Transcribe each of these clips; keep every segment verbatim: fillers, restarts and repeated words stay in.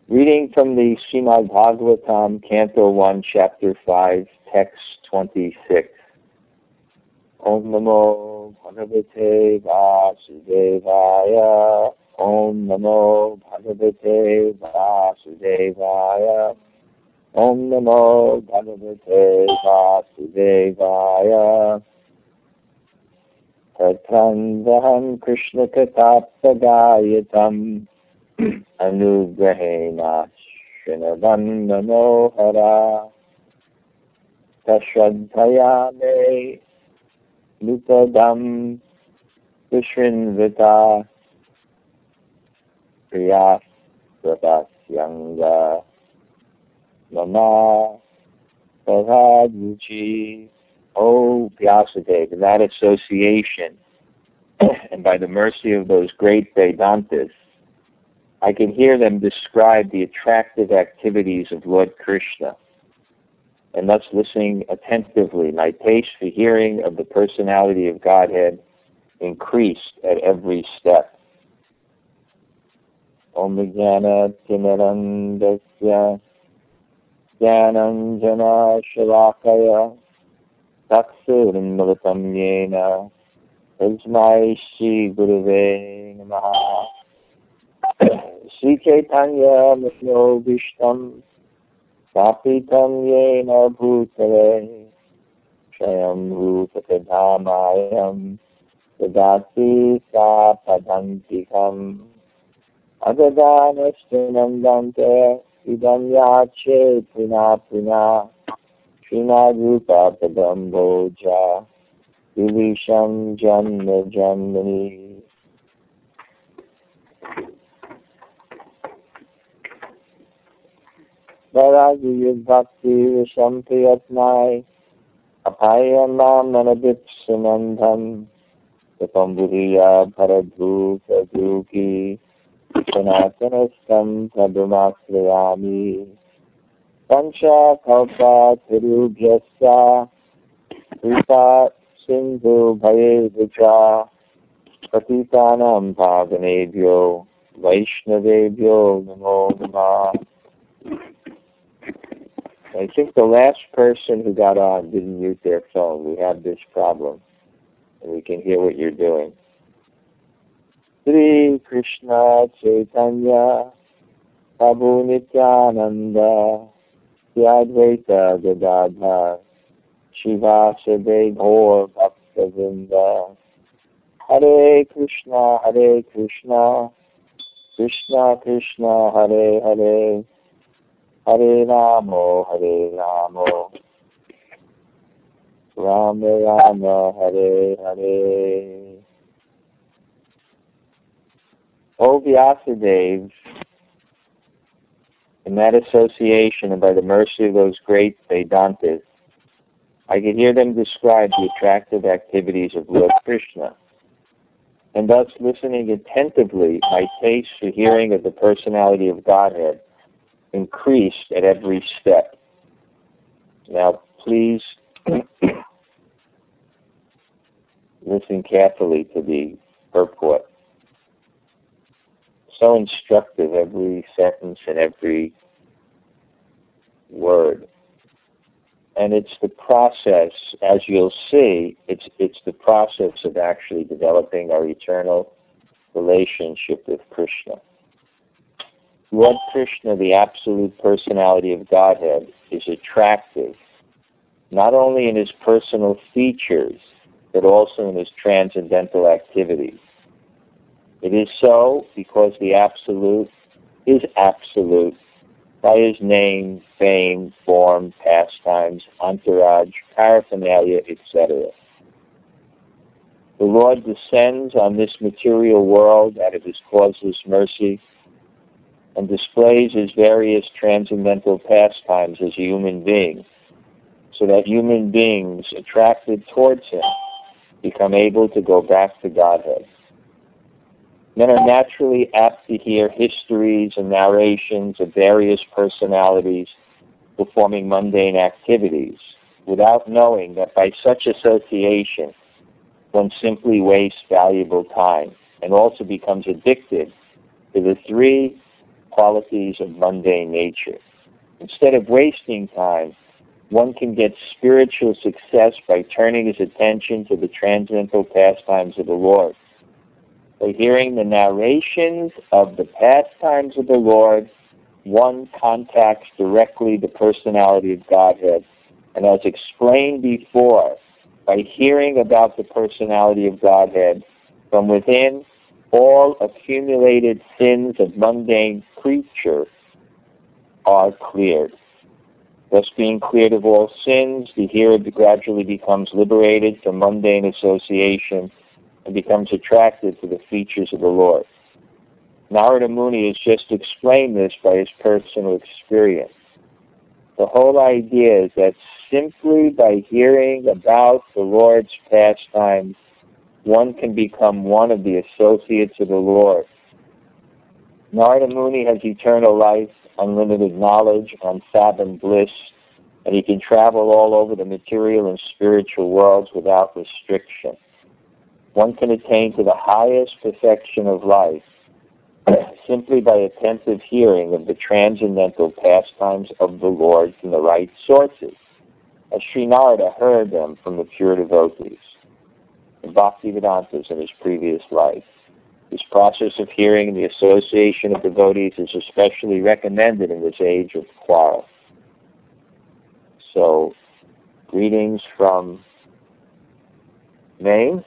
Reading from the Srimad Bhagavatam, Canto one, Chapter five, Text twenty-six. Om Namo Bhagavate Vasudevaya. Om Namo Bhagavate Vasudevaya. Om Namo Bhagavate Vasudevaya. Tatrandaham Krishna Katapagayatam Anugrahena Srinavandanohara Tashradhayame Lupadam Vishrinvita Priyas Pradasyanga Mama Prabhaduchi. O Vyasadeva, that association, and by the mercy of those great Vedantas, I can hear them describe the attractive activities of Lord Krishna, and thus listening attentively, my taste for hearing of the personality of Godhead increased at every step. Om Vijnana Timarandasya Jnananjana Shalakaya Taksurimmalatam Yena Tasmai Shri Gurave Namaha. Sri Chaitanya Mithyo Vishtam Sapitam Yena Bhutale Shayam Rupatadhamayam Sadati Sapadantikam Agadanastinandante Idam Yache Puna Puna Srimad-rupa Padamboja Vivisham Janma Janmani. Varagiyud Bhakti Visham Priyatnai Apayamam Manadipsanandham Tapamburiya Bharadhuka Dhuki Sanatanastam Pradumakriyami Pancha Kalpa Tirubhyasya Kripa Sindhu Bhayevicha Patitanam Bhavanebhyo Vaishnavebhyo Namo Namah. I think the last person who got on didn't mute their phone. We have this problem, and we can hear what you're doing. Sri Krishna Chaitanya Prabhu Nityananda Advaita Gadadhar Shivasade Gaur Bhaktavinda. Hare Krishna, Hare Krishna, Krishna Krishna, Hare Hare, Hare Rama, Hare Rama, Rama Rama, Hare Hare. O Vyasadeva, in that association and by the mercy of those great Vedantas, I could hear them describe the attractive activities of Lord Krishna, and thus listening attentively, my taste for hearing of the personality of Godhead increased at every step. Now, please listen carefully to the purport. So instructive, every sentence and every word. And it's the process, as you'll see, it's it's the process of actually developing our eternal relationship with Krishna. Lord Krishna, the absolute personality of Godhead, is attractive, not only in his personal features, but also in his transcendental activities. It is so because the Absolute is absolute by his name, fame, form, pastimes, entourage, paraphernalia, et cetera. The Lord descends on this material world out of his causeless mercy and displays his various transcendental pastimes as a human being, so that human beings attracted towards him become able to go back to Godhead. Men are naturally apt to hear histories and narrations of various personalities performing mundane activities without knowing that by such association one simply wastes valuable time and also becomes addicted to the three qualities of mundane nature. Instead of wasting time, one can get spiritual success by turning his attention to the transcendental pastimes of the Lord. By hearing the narrations of the pastimes of the Lord, one contacts directly the personality of Godhead. And as explained before, by hearing about the personality of Godhead, from within, all accumulated sins of mundane creature are cleared. Thus, being cleared of all sins, the hearer gradually becomes liberated from mundane association and becomes attracted to the features of the Lord. Narada Muni has just explained this by his personal experience. The whole idea is that simply by hearing about the Lord's pastimes, one can become one of the associates of the Lord. Narada Muni has eternal life, unlimited knowledge, unfathomed bliss, and he can travel all over the material and spiritual worlds without restriction. One can attain to the highest perfection of life simply by attentive hearing of the transcendental pastimes of the Lord from the right sources, as Sri Narada heard them from the pure devotees. In Bhaktivedanta in his previous life, this process of hearing and the association of devotees is especially recommended in this age of quarrel. So, greetings from Maine.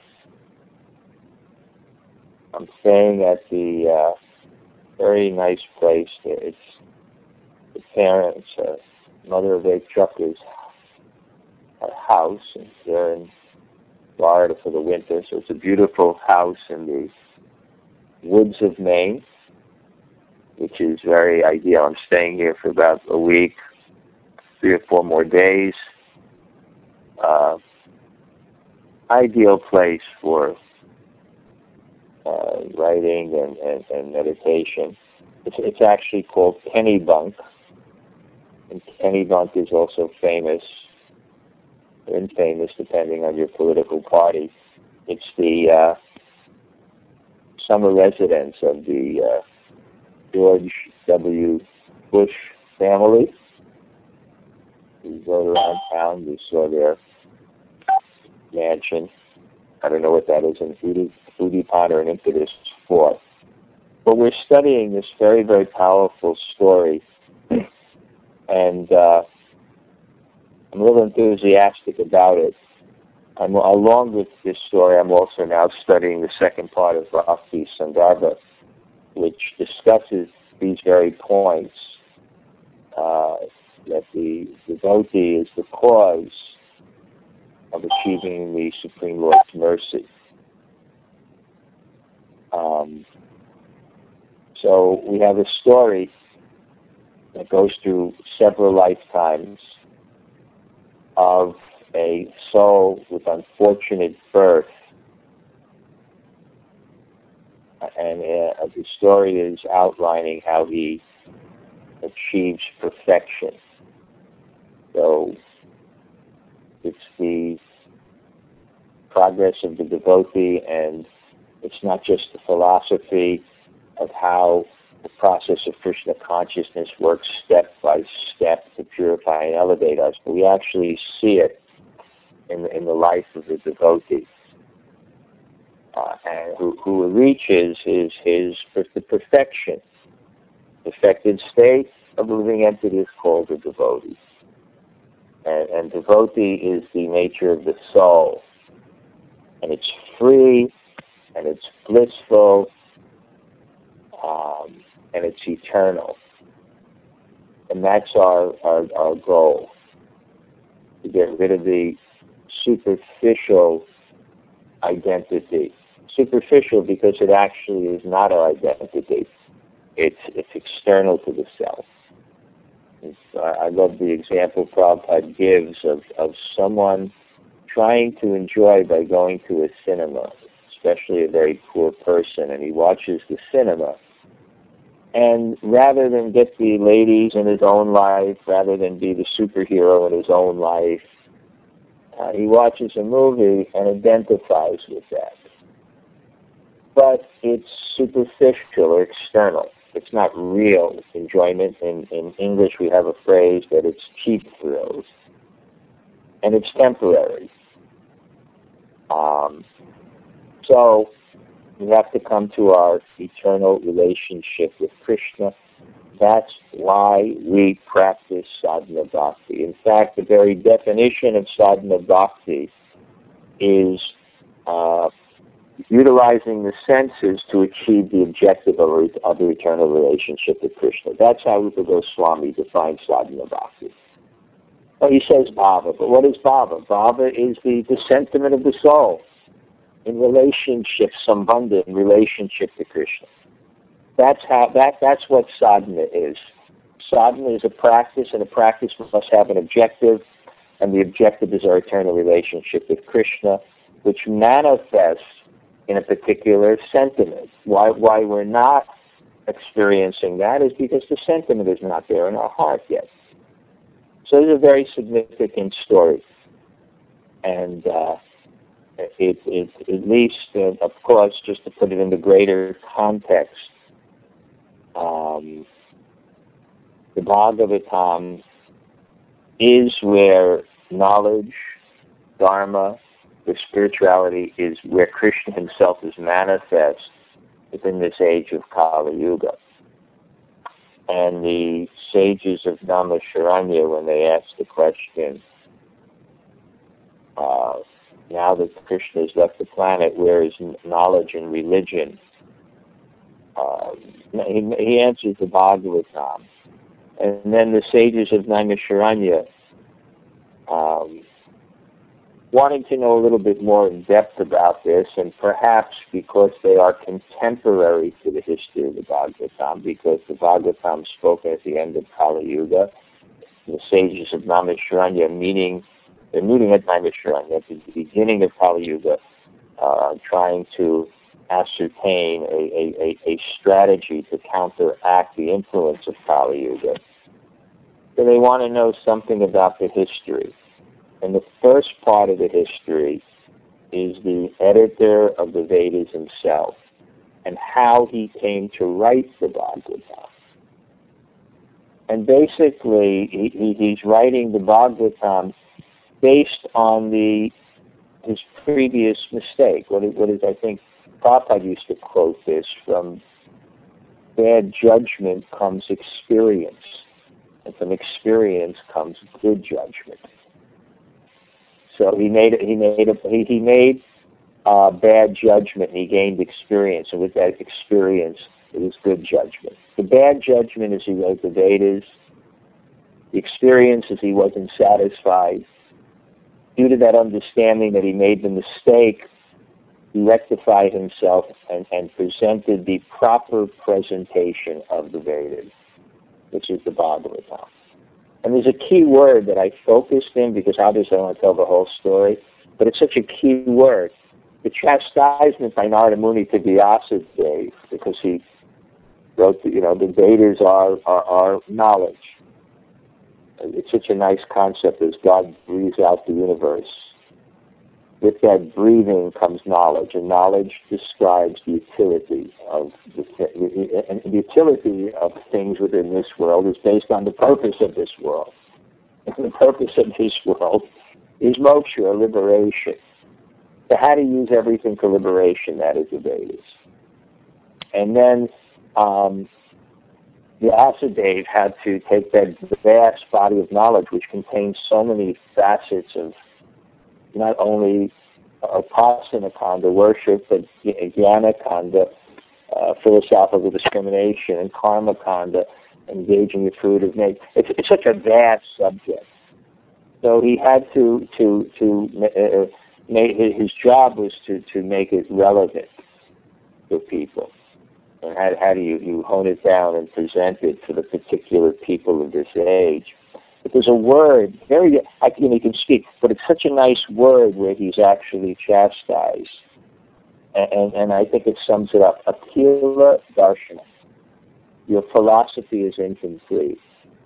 I'm staying at the uh, very nice place. It's the parents, uh, mother of eight truckers, a house, and they're in Florida for the winter. So it's a beautiful house in the woods of Maine, which is very ideal. I'm staying here for about a week, three or four more days. Uh, ideal place for uh, writing and, and, and meditation. It's, it's actually called Kennebunk, and Kennebunk is also famous, or infamous depending on your political party. It's the uh, summer residence of the uh, George W. Bush family. We rode around town, we saw their mansion. I don't know what that is in Udipana or an impetus for. But we're studying this very, very powerful story, and uh, I'm a little enthusiastic about it. I'm, along with this story, I'm also now studying the second part of Bhakti Sandarbha, which discusses these very points, uh, that the devotee is the cause of achieving the Supreme Lord's mercy. Um, so we have a story that goes through several lifetimes of a soul with unfortunate birth. And uh, the story is outlining how he achieves perfection. So it's the progress of the devotee, and it's not just the philosophy of how the process of Krishna consciousness works step by step to purify and elevate us, but we actually see it in, in the life of the devotee. Uh, and who, who reaches his, his the perfection. Perfected state of the living entity is called a devotee. And, and devotee is the nature of the soul. And it's free, and it's blissful, um, and it's eternal. And that's our, our, our goal, to get rid of the superficial identity. Superficial because it actually is not our identity. It's it's external to the self. It's, uh, I love the example Prabhupada gives of, of someone trying to enjoy by going to a cinema, especially a very poor person, and he watches the cinema. And rather than get the ladies in his own life, rather than be the superhero in his own life, uh, he watches a movie and identifies with that. But it's superficial or external. It's not real enjoyment. In, in English, we have a phrase that it's cheap thrills, and it's temporary. Um, so we have to come to our eternal relationship with Krishna. That's why we practice sadhana bhakti. In fact, the very definition of sadhana bhakti is uh, utilizing the senses to achieve the objective of, of the eternal relationship with Krishna. That's how Rupa Goswami defines sadhana bhakti. Well, he says bhava, but what is bhava? Bhava is the, the sentiment of the soul in relationship, sambandha, in relationship to Krishna. That's how that that's what sadhana is. Sadhana is a practice, and a practice must have an objective, and the objective is our eternal relationship with Krishna, which manifests in a particular sentiment. Why why we're not experiencing that is because the sentiment is not there in our heart yet. So it's a very significant story, and uh, it, it at least, uh, of course, just to put it in the greater context. Um, the Bhagavatam is where knowledge, dharma, the spirituality is where Krishna himself is manifest within this age of Kali Yuga. And the sages of Naimisharanya, when they ask the question, uh, now that Krishna has left the planet, where is knowledge and religion? Uh, he, he answers the Bhagavatam. And then the sages of Naimisharanya, um, wanting to know a little bit more in depth about this, and perhaps because they are contemporary to the history of the Bhagavatam, because the Bhagavatam spoken at the end of Kali Yuga, the sages of Naimisharanya meeting, they're meeting at Naimisharanya at the beginning of Kali Yuga, uh, trying to ascertain a, a, a, a strategy to counteract the influence of Kali Yuga. So they want to know something about the history. And the first part of the history is the editor of the Vedas himself and how he came to write the Bhagavatam. And basically, he, he, he's writing the Bhagavatam based on the his previous mistake. What is, what is I think, Prabhupada used to quote this, from bad judgment comes experience, and from experience comes good judgment. So he made he made a, he, he made uh, bad judgment, and he gained experience, and with that experience, it was good judgment. The bad judgment is he wrote the Vedas. The experience is he wasn't satisfied. Due to that understanding that he made the mistake, he rectified himself and, and presented the proper presentation of the Vedas, which is the Bhagavatam. And there's a key word that I focused in, because obviously I don't want to tell the whole story, but it's such a key word. The chastisement by Narada Muni to Vyasadeva, because he wrote, the, you know, the Vedas are, are, are knowledge. It's such a nice concept as God breathes out the universe. With that breathing comes knowledge, and knowledge describes the utility of the, and the utility of things within this world is based on the purpose of this world. And the purpose of this world is moksha, or liberation. So how to use everything for liberation, that is the Vedas. And then um, Vyasadeva had to take that vast body of knowledge, which contains so many facets of not only upasana kanda, worship, but jnana kanda, uh, philosophical discrimination, and karma kanda, engaging the fruit of nature. It's, it's such a vast subject. So he had to to to uh, make, his job was to to make it relevant to people. And how, how do you, you hone it down and present it to the particular people of this age? But there's a word, very, I can, he can speak, but it's such a nice word where he's actually chastised. And, and, and I think it sums it up. Akila Darshana. Your philosophy is incomplete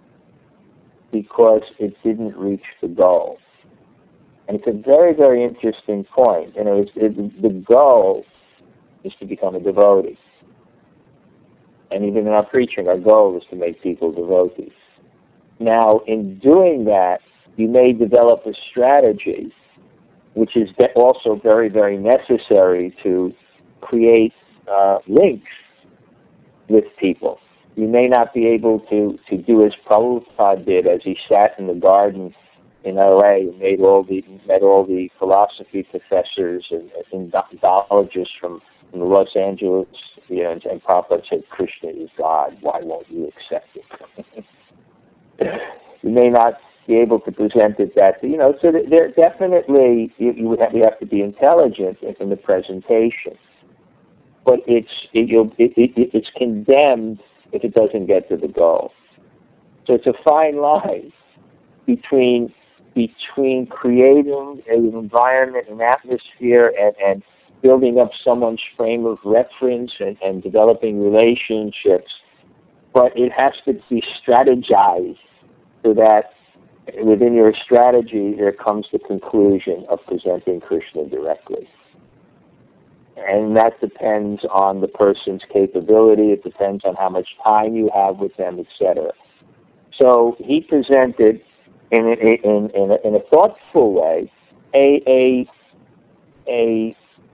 because it didn't reach the goal. And it's a very, very interesting point. You know, it's, it, the goal is to become a devotee. And even in our preaching, our goal is to make people devotees. Now, in doing that, you may develop a strategy, which is also very, very necessary to create uh, links with people. You may not be able to, to do as Prabhupada did, as he sat in the garden in L A and made all the, met all the philosophy professors and, and Indologists from, from Los Angeles, you know, and, and Prabhupada said, Krishna is God, why won't you accept it? You may not be able to present it that, you know, so there definitely, you, you would have, you have to be intelligent in, in the presentation. But it's, it, you'll, it, it, it's condemned if it doesn't get to the goal. So it's a fine line between between creating an environment, an atmosphere, and, and building up someone's frame of reference and, and developing relationships. But it has to be strategized so that within your strategy there comes the conclusion of presenting Krishna directly. And that depends on the person's capability, it depends on how much time you have with them, et cetera. So he presented in a, in, in, a, in a thoughtful way a a a,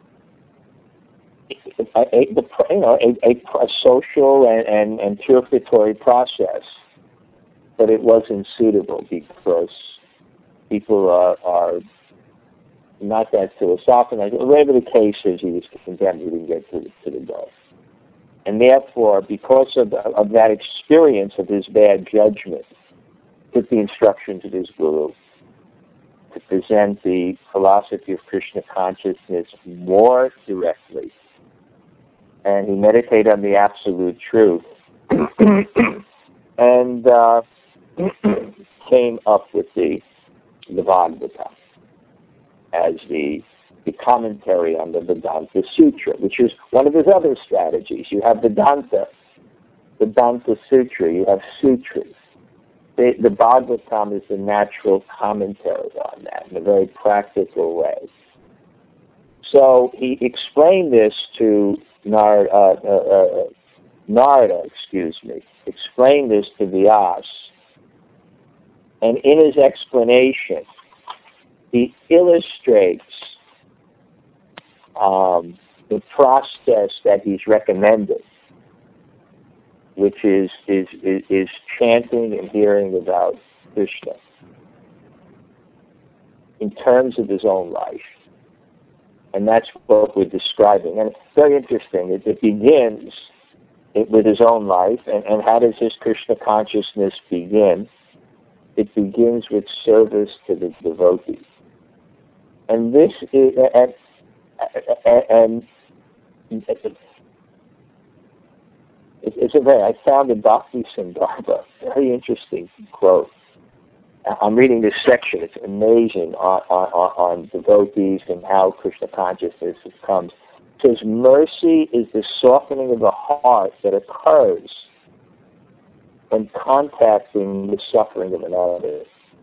a, a the, you know a, a, a social and, and, and purificatory process, but it wasn't suitable because people are, are not that philosophical. Whatever the case is, he was condemned. He didn't get to, to the goal. And therefore, because of, of that experience of his bad judgment, took the instructions of his guru to present the philosophy of Krishna consciousness more directly. And he meditated on the absolute truth and uh, came up with the, the Bhagavata as the, the commentary on the Vedanta Sutra, which is one of his other strategies. You have Vedanta, Vedanta Sutra, you have sutras. The, the Bhagavatam is the natural commentary on that in a very practical way. So he explained this to Nar, uh, uh, uh, Narada, excuse me, explained this to Vyas, and in his explanation, he illustrates um, the process that he's recommended, which is, is, is, is chanting and hearing about Krishna in terms of his own life. And that's what we're describing. And it's very interesting. It, it begins it, with his own life. And, and how does his Krishna consciousness begin? It begins with service to the devotee. And this is, and, and, and it's a very, I found in Bhakti Sandarbha, very interesting quote. I'm reading this section. It's amazing on, on, on devotees and how Krishna consciousness comes. It says, mercy is the softening of the heart that occurs when contacting the suffering of another.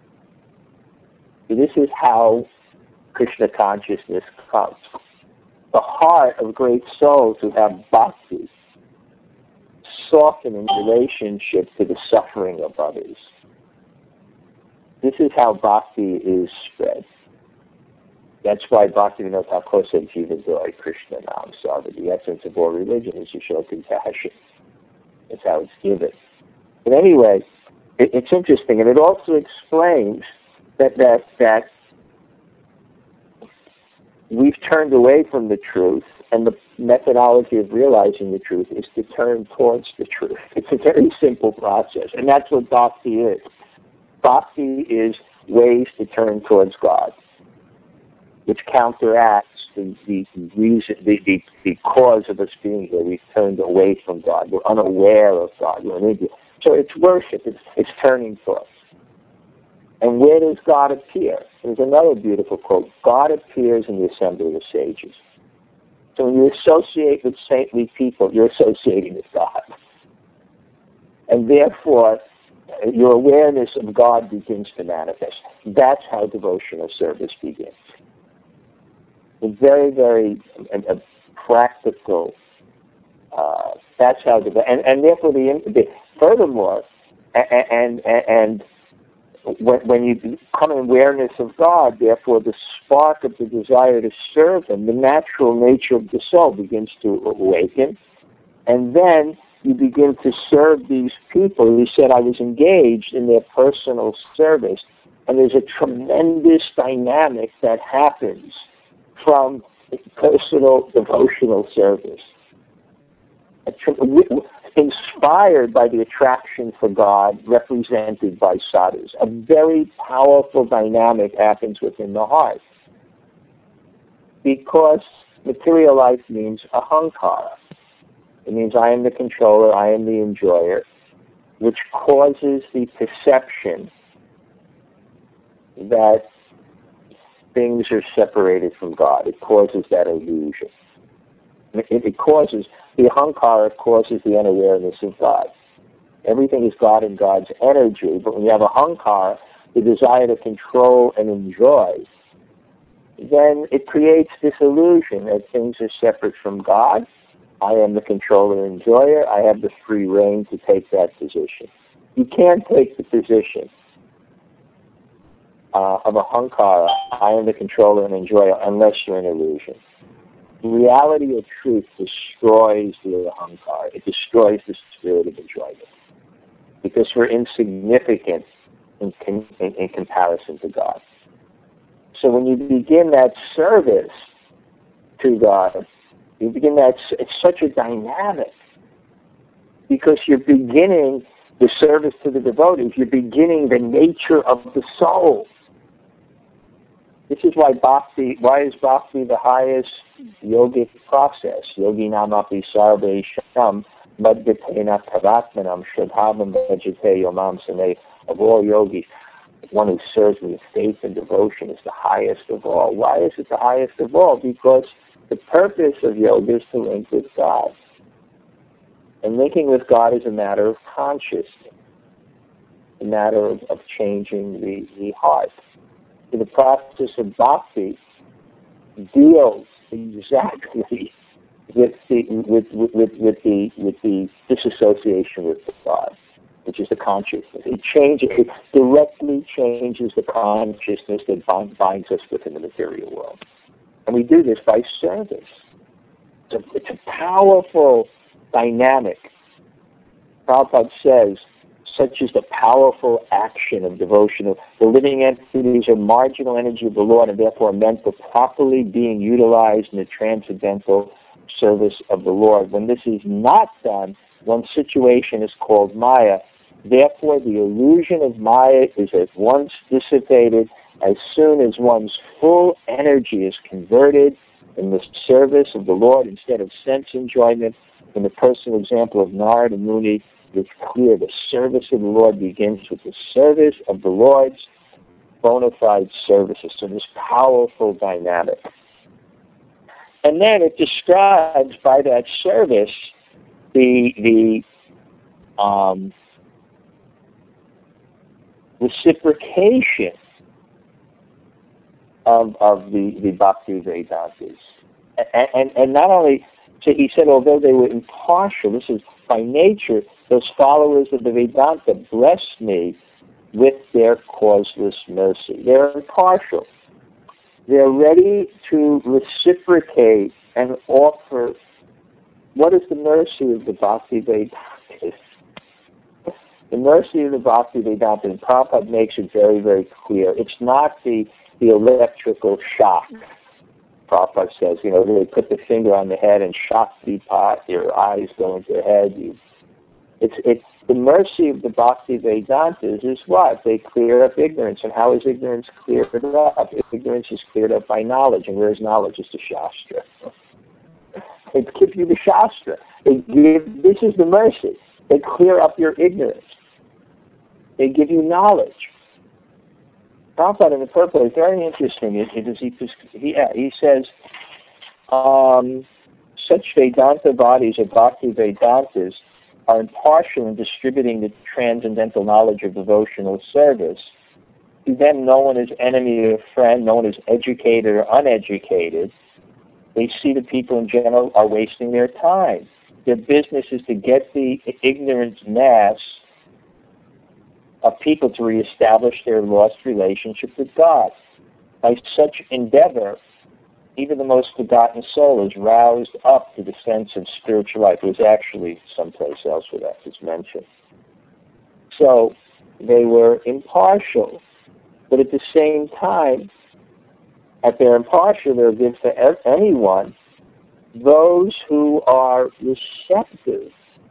This is how Krishna consciousness comes. The heart of great souls who have bhakti soften in relationship to the suffering of others. This is how bhakti is spread. That's why Bhaktivinoda Thakur said, Jiva Joy Krishna Nam Sarva. The essence of all religion is to show compassion. That's how it's given. But anyway, it, it's interesting, and it also explains that that that we've turned away from the truth, and the methodology of realizing the truth is to turn towards the truth. It's a very simple process, and that's what bhakti is. Bhakti is ways to turn towards God, which counteracts the, the reason, the, the, the cause of us being here. We've turned away from God. We're unaware of God. We're in India. So it's worship. It's, it's turning towards. And where does God appear? There's another beautiful quote. God appears in the assembly of sages. So when you associate with saintly people, you're associating with God. And therefore, your awareness of God begins to manifest. That's how devotional service begins. A very, very a, a practical, uh, That's how the and and therefore the, the furthermore, and and and when when you come in awareness of God, therefore the spark of the desire to serve Him, the natural nature of the soul begins to awaken, and then you begin to serve these people. He said, I was engaged in their personal service, and there's a tremendous dynamic that happens from personal devotional service. Inspired by the attraction for God represented by sadhus. A very powerful dynamic happens within the heart. Because material life means ahankara. It means I am the controller, I am the enjoyer, which causes the perception that things are separated from God. It causes that illusion. It, it causes, the ahankara causes the unawareness of God. Everything is God and God's energy, but when you have ahankara, the desire to control and enjoy, then it creates this illusion that things are separate from God. I am the controller and enjoyer. I have the free reign to take that position. You can't take the position uh, of ahankara, I am the controller and enjoyer, unless you're in illusion. Reality of truth destroys the ahankara. It destroys the spirit of enjoyment. Because we're insignificant in, in, in comparison to God. So when you begin that service to God, you begin that, it's such a dynamic, because you're beginning the service to the devotees, you're beginning the nature of the soul. This is why bhakti, why is bhakti the highest yogic process? Yogi namapi sarve sham madhyatena tavatmanam shradhavam vajate yomam sane. Of all yogis, one who serves with faith and devotion is the highest of all. Why is it the highest of all? Because the purpose of yoga is to link with God. And linking with God is a matter of consciousness, a matter of, of changing the, the heart. So the process of bhakti deals exactly with the with, with, with, with the with the disassociation with God, which is the consciousness. It changes, it directly changes the consciousness that bind, binds us within the material world. And we do this by service. It's a, it's a powerful dynamic. Prabhupada says, such is the powerful action of devotional. The living entities are marginal energy of the Lord and therefore meant for properly being utilized in the transcendental service of the Lord. When this is not done, one's situation is called Maya. Therefore, the illusion of Maya is at once dissipated as soon as one's full energy is converted in the service of the Lord instead of sense enjoyment. In the personal example of Narada Muni, it's clear the service of the Lord begins with the service of the Lord's bona fide services. So this powerful dynamic. And then it describes by that service the the um, reciprocation of of the, the Bhakti Vedantas. And, and, and not only, so he said, although they were impartial, this is by nature, those followers of the Vedanta blessed me with their causeless mercy. They're impartial. They're ready to reciprocate and offer. What is the mercy of the Bhakti Vedantas? The mercy of the Bhakti Vedanta, and Prabhupada makes it very, very clear. It's not the, the electrical shock. Prabhupada says, you know, they put the finger on the head and shock the pot, your eyes go into your head. You, it's, it's the mercy of the Bhakti Vedantas is what? They clear up ignorance. And how is ignorance cleared up? Ignorance is cleared up by knowledge. And where's knowledge? It's the Shastra. They give you the Shastra. They give, this is the mercy. They clear up your ignorance. They give you knowledge. Prabhupada in the purport is very interesting. It, it is, he, he, he says, um, such Vedanta bodies or Bhakti Vedantas are impartial in distributing the transcendental knowledge of devotional service. To them, no one is enemy or friend, no one is educated or uneducated. They see the people in general are wasting their time. Their business is to get the ignorant mass of people to reestablish their lost relationship with God. By such endeavor, even the most forgotten soul is roused up to the sense of spiritual life. It was actually someplace else where that was mentioned. So they were impartial, but at the same time, at their impartial, they'll give to anyone those who are receptive,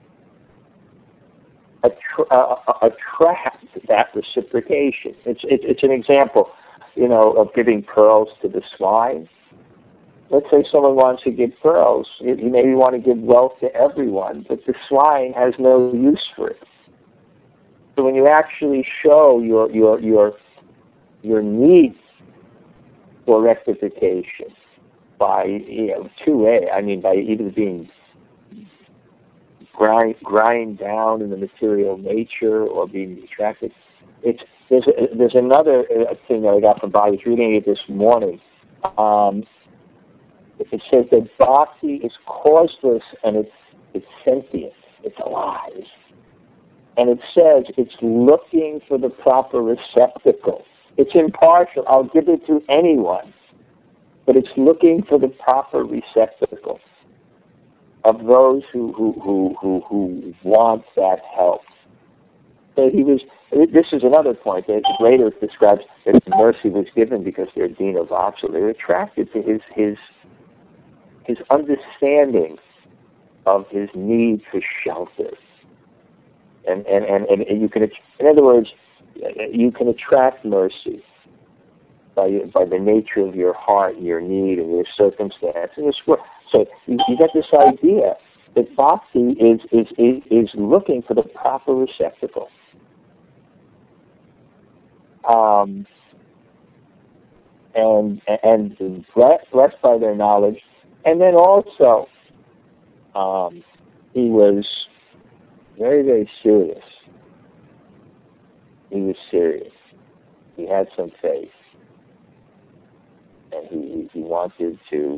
attra- uh, attract that reciprocation. It's, it's it's an example, you know, of giving pearls to the swine. Let's say someone wants to give pearls. You maybe want to give wealth to everyone, but the swine has no use for it. So when you actually show your your your your need for rectification by, you know, two A, I mean by either being grind grind down in the material nature or being attracted, it's there's a, there's another thing that I got from Bhakti. I was reading it this morning. Um, it says that bhakti is causeless and it's it's sentient. It's alive. And it says it's looking for the proper receptacle. It's impartial. I'll give it to anyone. But it's looking for the proper receptacle of those who who, who, who, who want that help. So he was, this is another point that later describes that mercy was given because they're Dina Vatsal. They're attracted to his his his understanding of his need for shelter. And, and, and, and you can, in other words, you can attract mercy by by the nature of your heart and your need and your circumstance. And your so you, you get this idea that bhakti is, is, is, is looking for the proper receptacle. Um, and, and blessed by their knowledge. And then also, um, he was very, very serious. He was serious. He had some faith. And he, he wanted to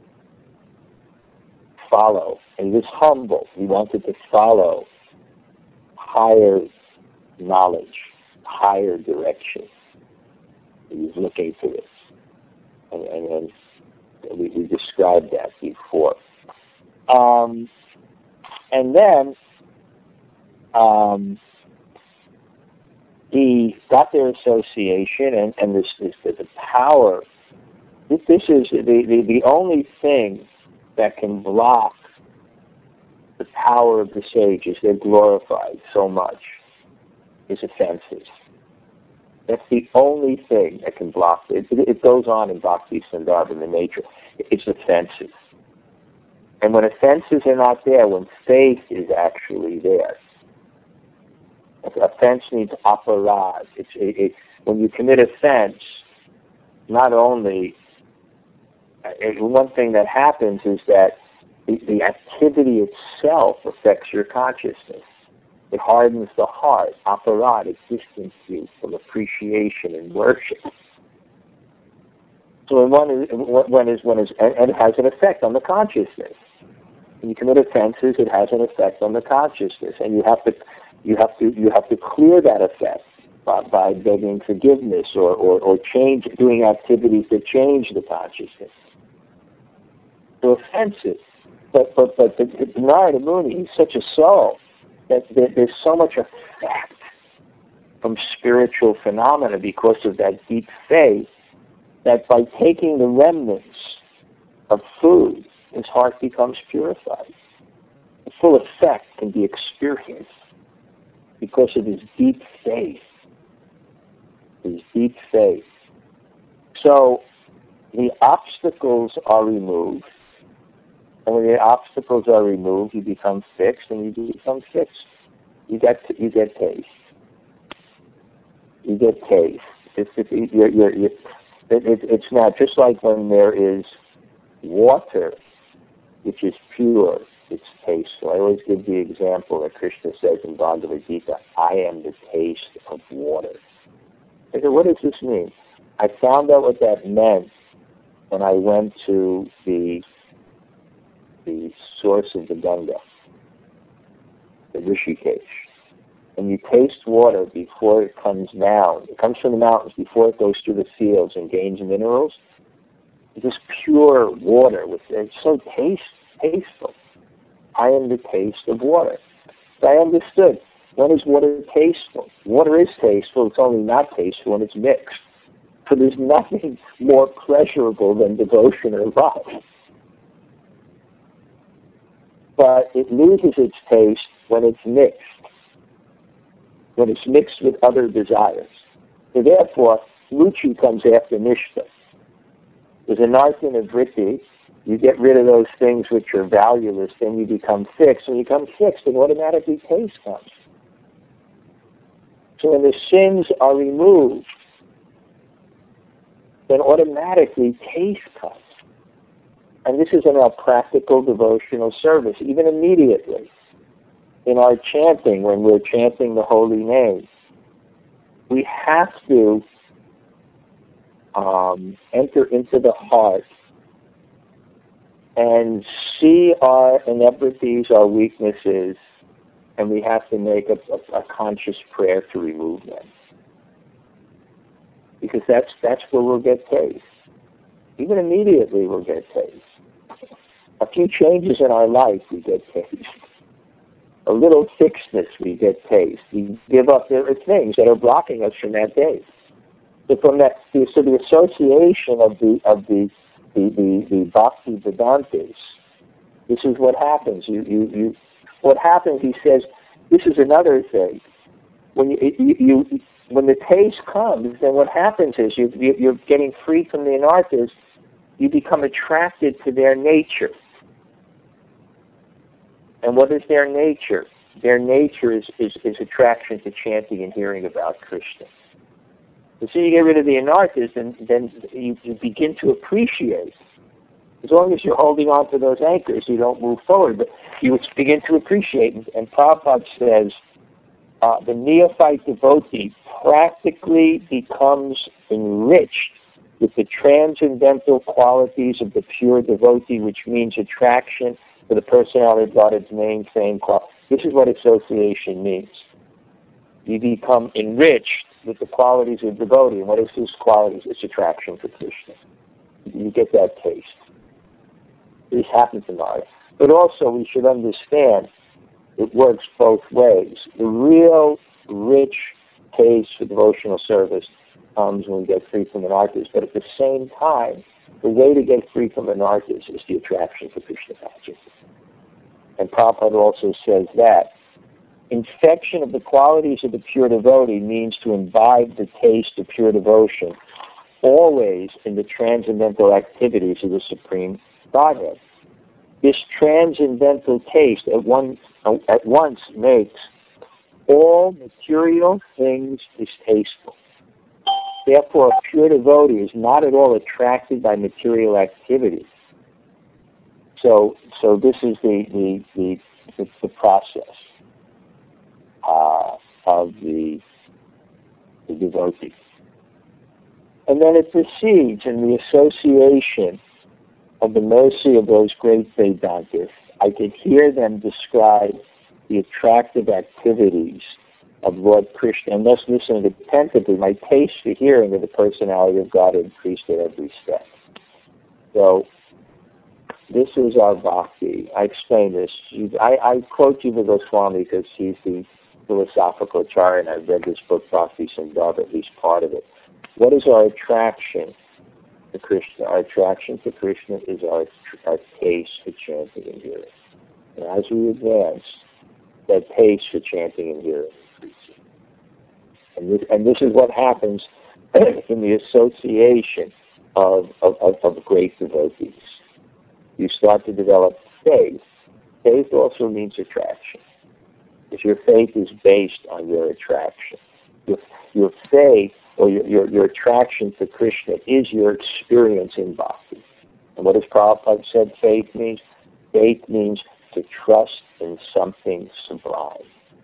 follow. And he was humble. He wanted to follow higher knowledge, higher direction. He was looking for this. And, and, and we, we described that before. Um, and then um, he got their association, and, and this, this the power. This, this is the, the, the only thing that can block the power of the sages. They're glorified so much, is offenses. That's the only thing that can block it. It, it goes on in Bhakti Sandarbha, the nature. It's offensive. And when offenses are not there, when faith is actually there, offense needs aparad. It's it, it, when you commit offense, not only it, one thing that happens is that the, the activity itself affects your consciousness. It hardens the heart. Aparad, it distances you from appreciation and worship. So when one is, when is, when is, and, and it has an effect on the consciousness. When you commit offenses, it has an effect on the consciousness, and you have to, you have to, you have to clear that effect by, by begging forgiveness or, or, or change, doing activities that change the consciousness. So offensive, but but but the, the Narada Muni, he's such a soul that there, there's so much effect from spiritual phenomena because of that deep faith that by taking the remnants of food, his heart becomes purified. The full effect can be experienced because of his deep faith. His deep faith. So the obstacles are removed, and when the obstacles are removed, you become fixed, and you become fixed. You get you get taste. You get taste. It's it's you're, you're, you're, it, it, it's not just like when there is water, which is pure, it's tasteful. I always give the example that Krishna says in Bhagavad Gita, I am the taste of water. I said, what does this mean? I found out what that meant when I went to the the source of the Ganga. at Rishikesh, and you taste water before it comes down, it comes from the mountains before it goes through the fields and gains minerals, it's just pure water. With it's so taste, tasteful. I am the taste of water. So I understood, when is water tasteful? Water is tasteful, it's only not tasteful when it's mixed. So there's nothing more pleasurable than devotion or love. But it loses its taste when it's mixed, when it's mixed with other desires. So therefore, ruchi comes after nishta. There's an artha and a vritti. You get rid of those things which are valueless, then you become fixed. When you become fixed, then automatically taste comes. So when the sins are removed, then automatically taste comes. And this is in our practical devotional service, even immediately. In our chanting, when we're chanting the holy name, we have to um, enter into the heart and see our inebrities, our weaknesses, and we have to make a, a, a conscious prayer to remove them. Because that's that's where we'll get taste. Even immediately we'll get taste. A few changes in our life, we get taste. A little fixedness, we get taste. We give up, there are things that are blocking us from that taste. So from that, so the association of the of the the the, the Bhakti Vedantas, this is what happens. You you you. What happens? He says, this is another thing. When you, you, you when the taste comes, then what happens is you, you you're getting free from the anarthas. You become attracted to their nature. And what is their nature? Their nature is, is, is attraction to chanting and hearing about Krishna. As soon as you get rid of the anarthas, then, then you, you begin to appreciate. As long as you're holding on to those anchors, you don't move forward. But you begin to appreciate. And, and Prabhupada says, uh, the neophyte devotee practically becomes enriched with the transcendental qualities of the pure devotee, which means attraction for the personality of God, its name, fame, quality. This is what association means. You become enriched with the qualities of devotee. And what is these qualities? It's attraction for Krishna. You get that taste. This happens in life. But also we should understand it works both ways. The real rich taste for devotional service comes when we get free from anarthas. But at the same time, the way to get free from anarthas is the attraction for Krishna consciousness. And Prabhupada also says that infection of the qualities of the pure devotee means to imbibe the taste of pure devotion always in the transcendental activities of the Supreme Godhead. This transcendental taste at, one, at once makes all material things distasteful. Therefore, a pure devotee is not at all attracted by material activity. So, so this is the the the, the, the process uh, of the, the devotee, and then it proceeds in the association of the mercy of those great Vedantas. I could hear them describe the attractive activities of Lord Krishna, and thus listening attentively, my taste for hearing of the personality of God increased at every step. So, this is our bhakti. I explain this. I, I quote Jiva Goswami because he's the philosophical acharya, and I've read this book, Bhakti Sangha, at least part of it. What is our attraction to Krishna? Our attraction to Krishna is our, our taste for chanting and hearing. And as we advance, that taste for chanting and hearing increases. And this, and this is what happens in the association of, of, of, of great devotees. You start to develop faith. Faith also means attraction. If your faith is based on your attraction. Your, your faith or your, your, your attraction to Krishna is your experience in bhakti. And what does Prabhupada said faith means? Faith means to trust in something sublime.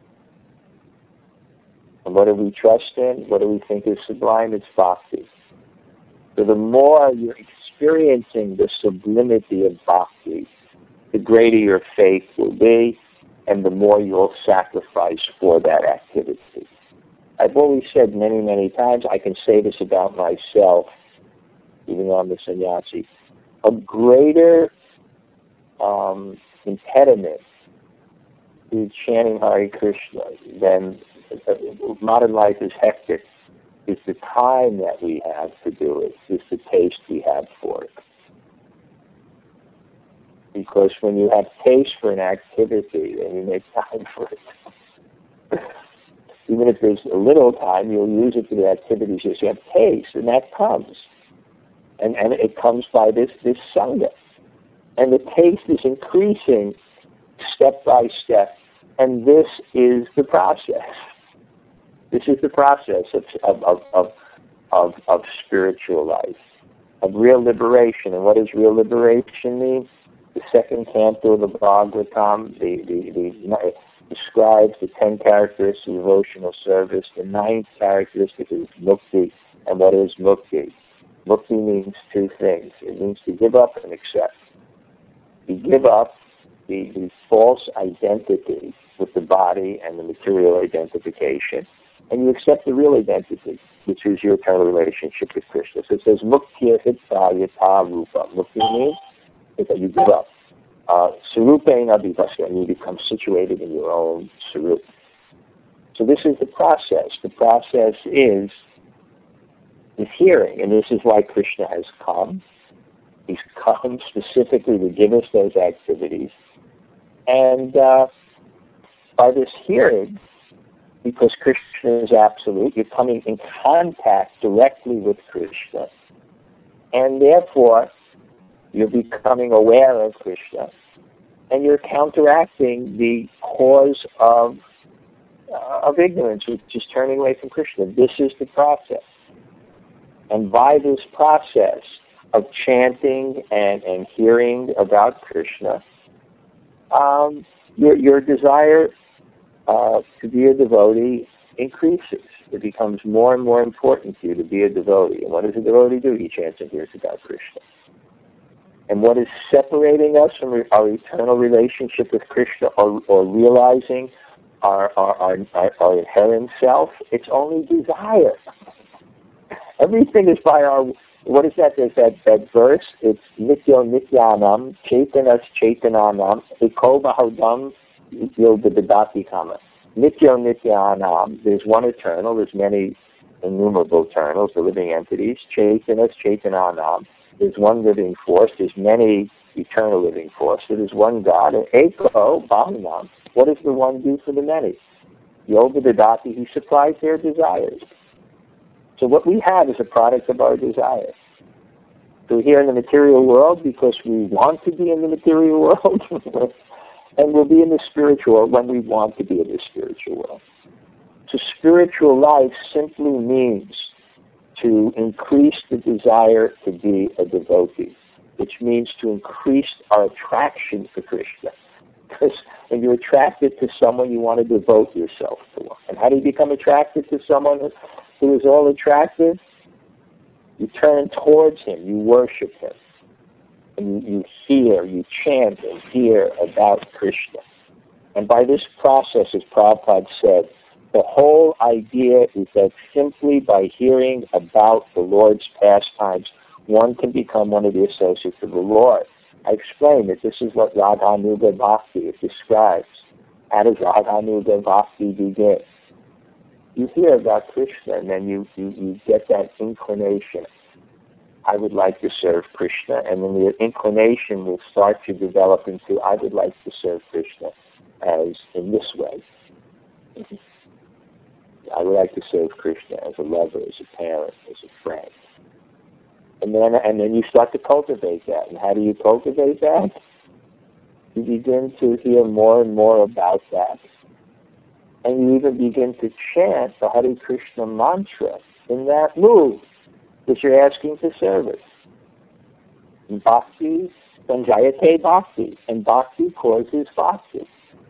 And what do we trust in? What do we think is sublime? It's bhakti. So the more you're experiencing the sublimity of bhakti, the greater your faith will be, and the more you'll sacrifice for that activity. I've always said many, many times, I can say this about myself, even though I'm a sannyasi, a greater um, impediment to chanting Hare Krishna than uh, modern life is hectic, is the time that we have to do it, is the taste we have for it. Because when you have taste for an activity, then you make time for it. Even if there's a little time, you'll use it for the activities because you have taste, and that comes. And and it comes by this, this sangha. And the taste is increasing step by step. And this is the process. This is the process of of, of, of, of spiritual life, of real liberation. And what does real liberation mean? The second canto of the Bhagavatam, the, the, the, describes the ten characteristics of devotional service. The ninth characteristic is mukti. And what is mukti? Mukti means two things. It means to give up and accept. You give up the, the false identity with the body and the material identification, and you accept the real identity, which is your eternal relationship with Krishna. So it says, Mukti hitva yata rupa. Mukti means that you give up. Uh, Sarupena vivasya, and you become situated in your own sarup. So this is the process. The process is this hearing, and this is why Krishna has come. He's come specifically to give us those activities. And uh, by this hearing, because Krishna is absolute, you're coming in contact directly with Krishna. And therefore, you're becoming aware of Krishna. And you're counteracting the cause of, uh, of ignorance, which is turning away from Krishna. This is the process. And by this process of chanting and, and hearing about Krishna, um, your, your desire uh, to be a devotee increases. It becomes more and more important to you to be a devotee. And what does a devotee do? He chants and hears about Krishna. And what is separating us from our eternal relationship with Krishna, or, or realizing our, our, our, our, our inherent self? It's only desire. Everything is by our, what is that? There's that, that verse. It's Nityo Nityanam, Chaitanas Chaitananam, Eko Bahadam Yodadati Kama. Nityo Nityanam, there's one eternal, there's many innumerable eternals, the living entities. Chaitanas Chaitananam, there's one living force, there's many eternal living forces, there's one God. And Eko Bahadam, what does the one do for the many? Yodadati, he supplies their desires. So what we have is a product of our desire. So we're here in the material world because we want to be in the material world, and we'll be in the spiritual world when we want to be in the spiritual world. So spiritual life simply means to increase the desire to be a devotee, which means to increase our attraction to Krishna. Because when you're attracted to someone, you want to devote yourself to one. And how do you become attracted to someone who is all attractive? You turn towards him, you worship him, and you, you hear, you chant and hear about Krishna. And by this process, as Prabhupada said, the whole idea is that simply by hearing about the Lord's pastimes, one can become one of the associates of the Lord. I explained that this is what Radhanuga Bhakti it describes. How does Radhanuga Bhakti begin? You hear about Krishna, and then you, you, you get that inclination. I would like to serve Krishna, and then the inclination will start to develop into, I would like to serve Krishna as in this way. I would like to serve Krishna as a lover, as a parent, as a friend. And then, and then you start to cultivate that. And how do you cultivate that? You begin to hear more and more about that. And you even begin to chant the Hare Krishna mantra in that mood, which you're asking for service. And bhakti, sanjayate bhakti. And bhakti causes bhakti.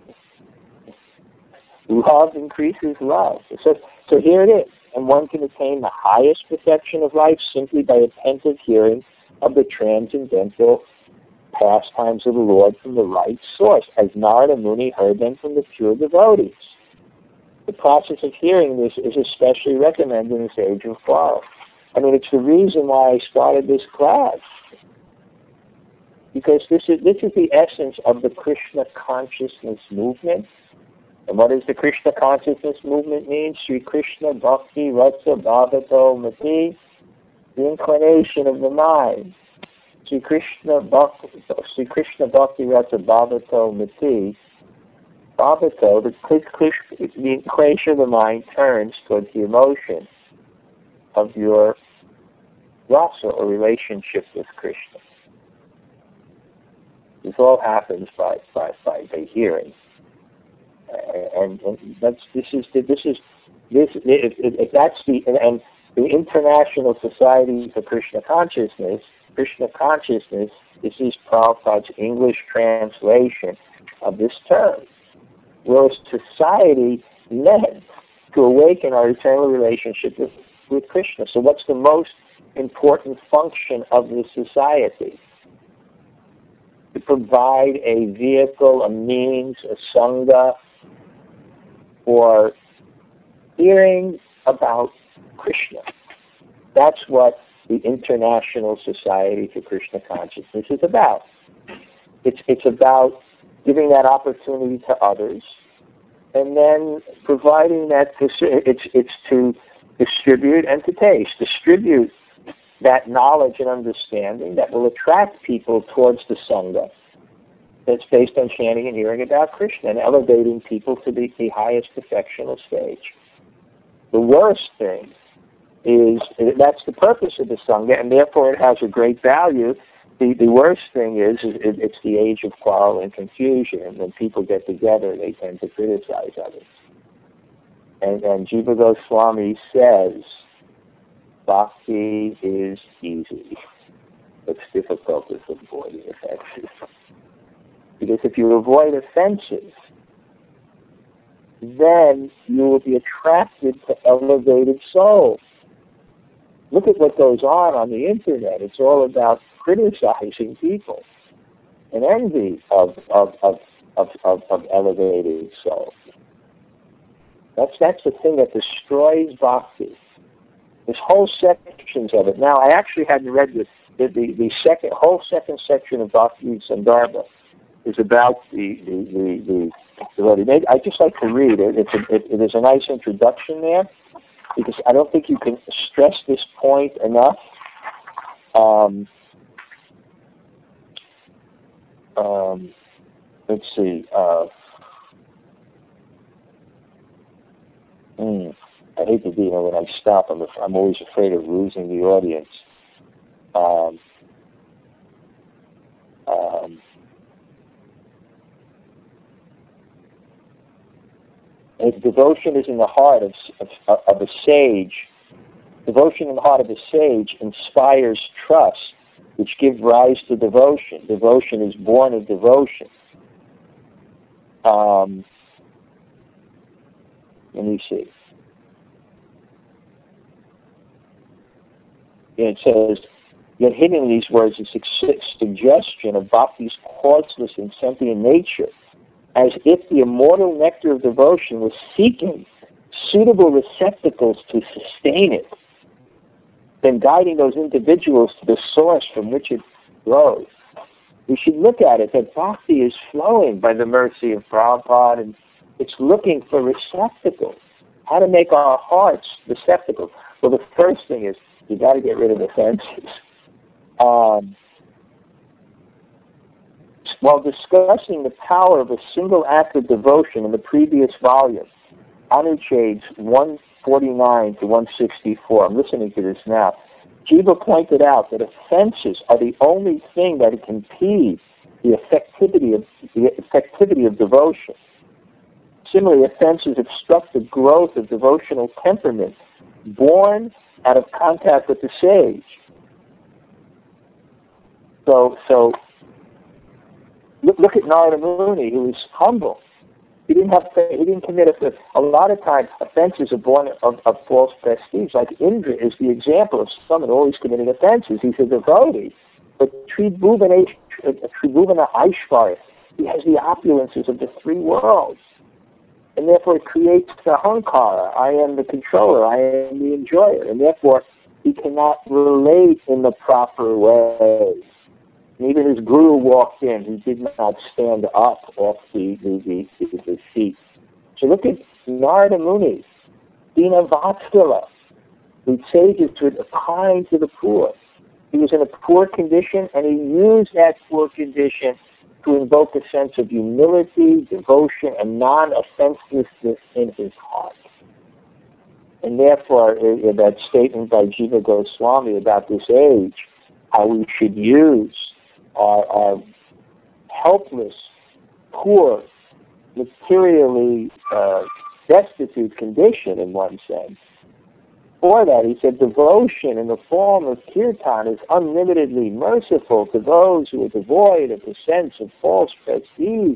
Love increases love. So, so here it is. And one can attain the highest perfection of life simply by attentive hearing of the transcendental pastimes of the Lord from the right source, as Narada Muni heard them from the pure devotees. The process of hearing this is especially recommended in this age of quarrel. I mean, it's the reason why I started this class. Because this is, this is the essence of the Krishna consciousness movement. And what does the Krishna consciousness movement mean? Sri Krishna Bhakti Ratsa Bhavato Mati, the inclination of the mind. Sri Krishna Bhakti, Sri Krishna Bhakti Ratsa Bhavato Mati, Bhavato, the, the inclination of the mind turns towards the emotion of your rasa or relationship with Krishna. This all happens by by, by, by hearing, and, and that's this is this is this if, if that's the and, and the International Society for Krishna Consciousness. Krishna consciousness. This is Prabhupada's English translation of this term. We're a society meant to awaken our eternal relationship with, with Krishna. So, what's the most important function of the society? To provide a vehicle, a means, a sangha for hearing about Krishna. That's what the International Society for Krishna Consciousness is about. It's it's about giving that opportunity to others, and then providing that to, it's it's to distribute and to taste. Distribute that knowledge and understanding that will attract people towards the Sangha that's based on chanting and hearing about Krishna and elevating people to the, the highest perfectional stage. The worst thing is, that's the purpose of the Sangha, and therefore it has a great value. The, the worst thing is, is it, it's the age of quarrel and confusion, and when people get together, they tend to criticize others. And, and Jiva Goswami says, Bhakti is easy. It's difficult with avoiding offenses. Because if you avoid offenses, then you will be attracted to elevated souls. Look at what goes on on the internet. It's all about criticizing people and envy of of of of, of, of elevated souls. That's that's the thing that destroys bhakti. There's whole sections of it. Now, I actually hadn't read this. The, the, the second whole second section of Bhakti Sandarbha is about the the the, the, the I'd just like to read it. It's a, it. There's a nice introduction there, because I don't think you can stress this point enough. Um, um, let's see. Uh, mm, I hate to be, you know, when I stop, I'm, I'm always afraid of losing the audience. Um, um, if devotion is in the heart of, of, of a sage, devotion in the heart of a sage inspires trust, which gives rise to devotion. Devotion is born of devotion. Um, let me see. It says, yet hidden in these words is a suggestion of bhakti's causeless and sentient nature, as if the immortal nectar of devotion was seeking suitable receptacles to sustain it, then guiding those individuals to the source from which it flows. We should look at it that bhakti is flowing by the mercy of Prabhupada, and it's looking for receptacles. How to make our hearts receptacles? Well, the first thing is you got to get rid of offenses. Um, while discussing the power of a single act of devotion in the previous volume, Anuchades one forty-nine to one sixty-four, I'm listening to this now, Jiva pointed out that offenses are the only thing that can impede the effectivity of, the effectivity of devotion. Similarly, offenses obstruct the growth of devotional temperament born out of contact with the sage. So, so look, look at Narada Muni, who was humble. He didn't have, he didn't commit offense. A lot of times, offenses are born of, of false prestige. Like Indra is the example of someone always committing offenses. He's a devotee, But Tribhuvana Aishvarya, he has the opulences of the three worlds. And therefore it creates the ahankara. I am the controller, I am the enjoyer. And therefore he cannot relate in the proper way. And even his guru walked in, he did not stand up off the, the, the, the seat. So look at Narada Muni, Dina-Vatstila, the sages were kind to the poor. He was in a poor condition, and he used that poor condition to invoke a sense of humility, devotion, and non-offensiveness in his heart. And therefore, uh, that statement by Jiva Goswami about this age, how we should use our, our helpless, poor, materially uh, destitute condition, in one sense. For that, he said, devotion in the form of kirtan is unlimitedly merciful to those who are devoid of the sense of false prestige.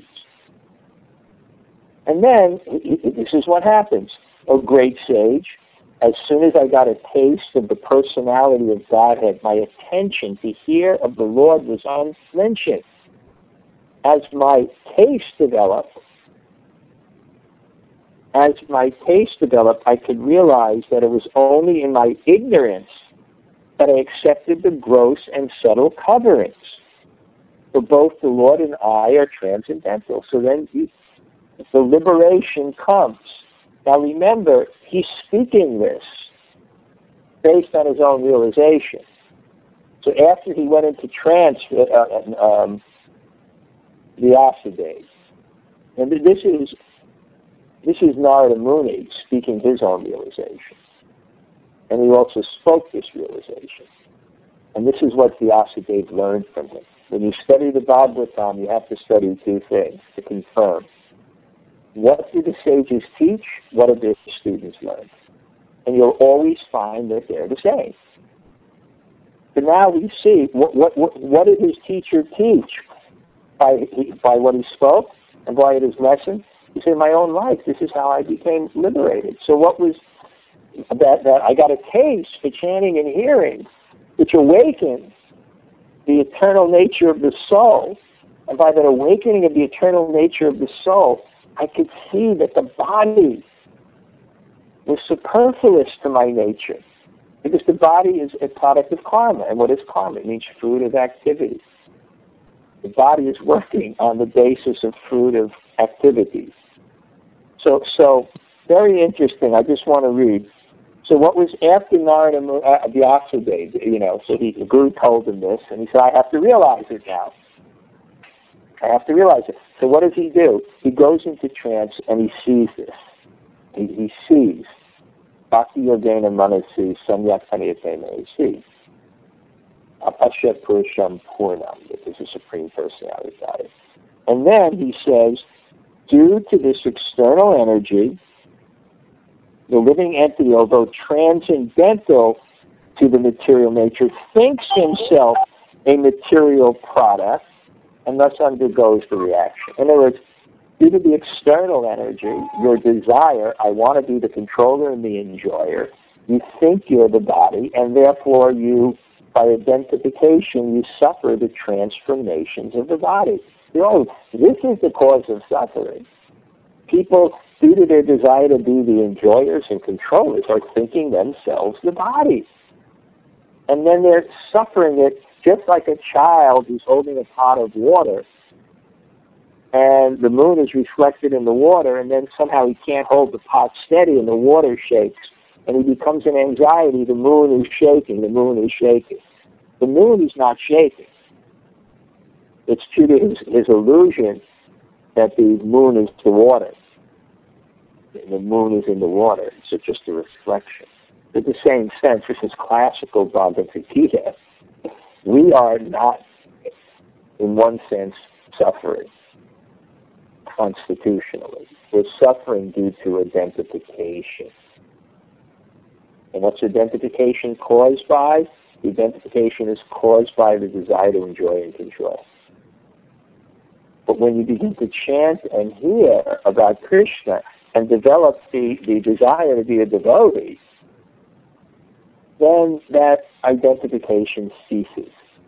And then, this is what happens. A great sage, as soon as I got a taste of the personality of Godhead, my attention to hear of the Lord was unflinching. As my taste developed, As my taste developed, I could realize that it was only in my ignorance that I accepted the gross and subtle coverings. For both the Lord and I are transcendental. So then you, the liberation comes. Now remember, he's speaking this based on his own realization. So after he went into trance, uh, um, the Vyasadeva, and this is This is Narada Muni speaking his own realization. And he also spoke this realization. And this is what Vyasadeva learned from him. When you study the Bhagavatam, you have to study two things to confirm. What do the sages teach? What have their students learned? And you'll always find that they're the same. But now we see, what, what, what, what did his teacher teach? By, by what he spoke and by his lesson? He said, in my own life, this is how I became liberated. So what was that, that I got a taste for chanting and hearing, which awakened the eternal nature of the soul. And by that awakening of the eternal nature of the soul, I could see that the body was superfluous to my nature. Because the body is a product of karma. And what is karma? It means fruit of activity. The body is working on the basis of fruit of activities. So, so very interesting. I just want to read. So, what was after Narada, uh, Vyasadeva, you know? So he, the Guru told him this, and he said, "I have to realize it now. I have to realize it." So, what does he do? He goes into trance and he sees this. He, he sees Bhakti Yogena Manasi Samyak Paniyatena. He sees Apashat Purusham Purnam, which is the Supreme Personality of God. And then he says, due to this external energy, the living entity, although transcendental to the material nature, thinks himself a material product and thus undergoes the reaction. In other words, due to the external energy, your desire, I want to be the controller and the enjoyer, you think you're the body, and therefore you, by identification, you suffer the transformations of the body. You know, this is the cause of suffering. People, due to their desire to be the enjoyers and controllers, are thinking themselves the body. And then they're suffering it just like a child who's holding a pot of water, and the moon is reflected in the water, and then somehow he can't hold the pot steady, and the water shakes, and he becomes an anxiety. The moon is shaking, the moon is shaking. The moon is not shaking. It's due to his, his illusion that the moon is the water. The moon is in the water. It's just a reflection. In the same sense, this is classical Bhagavad Gita. We are not, in one sense, suffering constitutionally. We're suffering due to identification. And what's identification caused by? The identification is caused by the desire to enjoy and control. But when you begin to chant and hear about Krishna and develop the, the desire to be a devotee, then that identification ceases.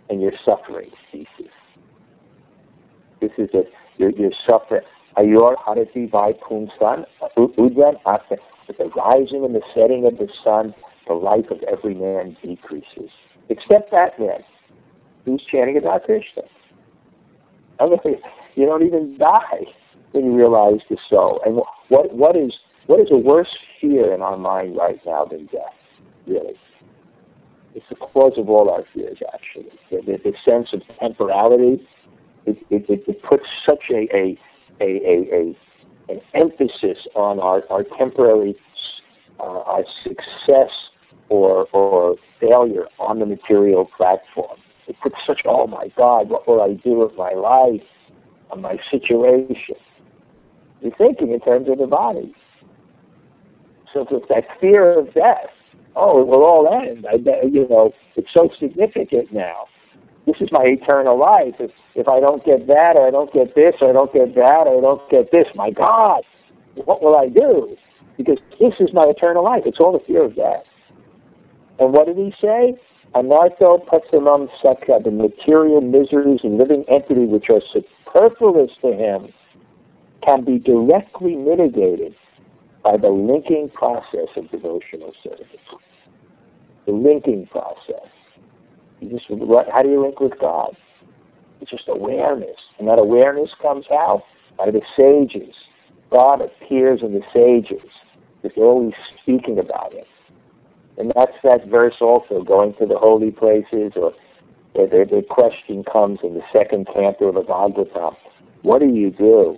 and your suffering ceases. This is it. You're, you're suffering. Ayor harati vai kunsan udyan asa. With the rising and the setting of the sun, the life of every man decreases. Except that man who's chanting about Krishna. Otherwise, you don't even die when you realize the soul. And what what is what is a worse fear in our mind right now than death? Really, it's the cause of all our fears. Actually, the, the, the sense of temporality. It, it, it, it puts such a a, a, a, a an emphasis on our our temporary uh, our success or or failure on the material platform. It puts such, oh my God, what will I do with my life, on my situation? You're thinking in terms of the body. So it's that fear of death. Oh, it will all end. I, you know, it's so significant now. This is my eternal life. If, if I don't get that, or I don't get this, or I don't get that, or I don't get this, my God, what will I do? Because this is my eternal life. It's all the fear of death. And what did he say? Anartho pasamam sakya, the material miseries and living entity which are superfluous to him, can be directly mitigated by the linking process of devotional service. The linking process. You just, how do you link with God? It's just awareness. And that awareness comes out by the sages. God appears in the sages. They're always speaking about it. And that's that verse also, going to the holy places, or the, the, the question comes in the second canto of the Bhagavatam. What do you do?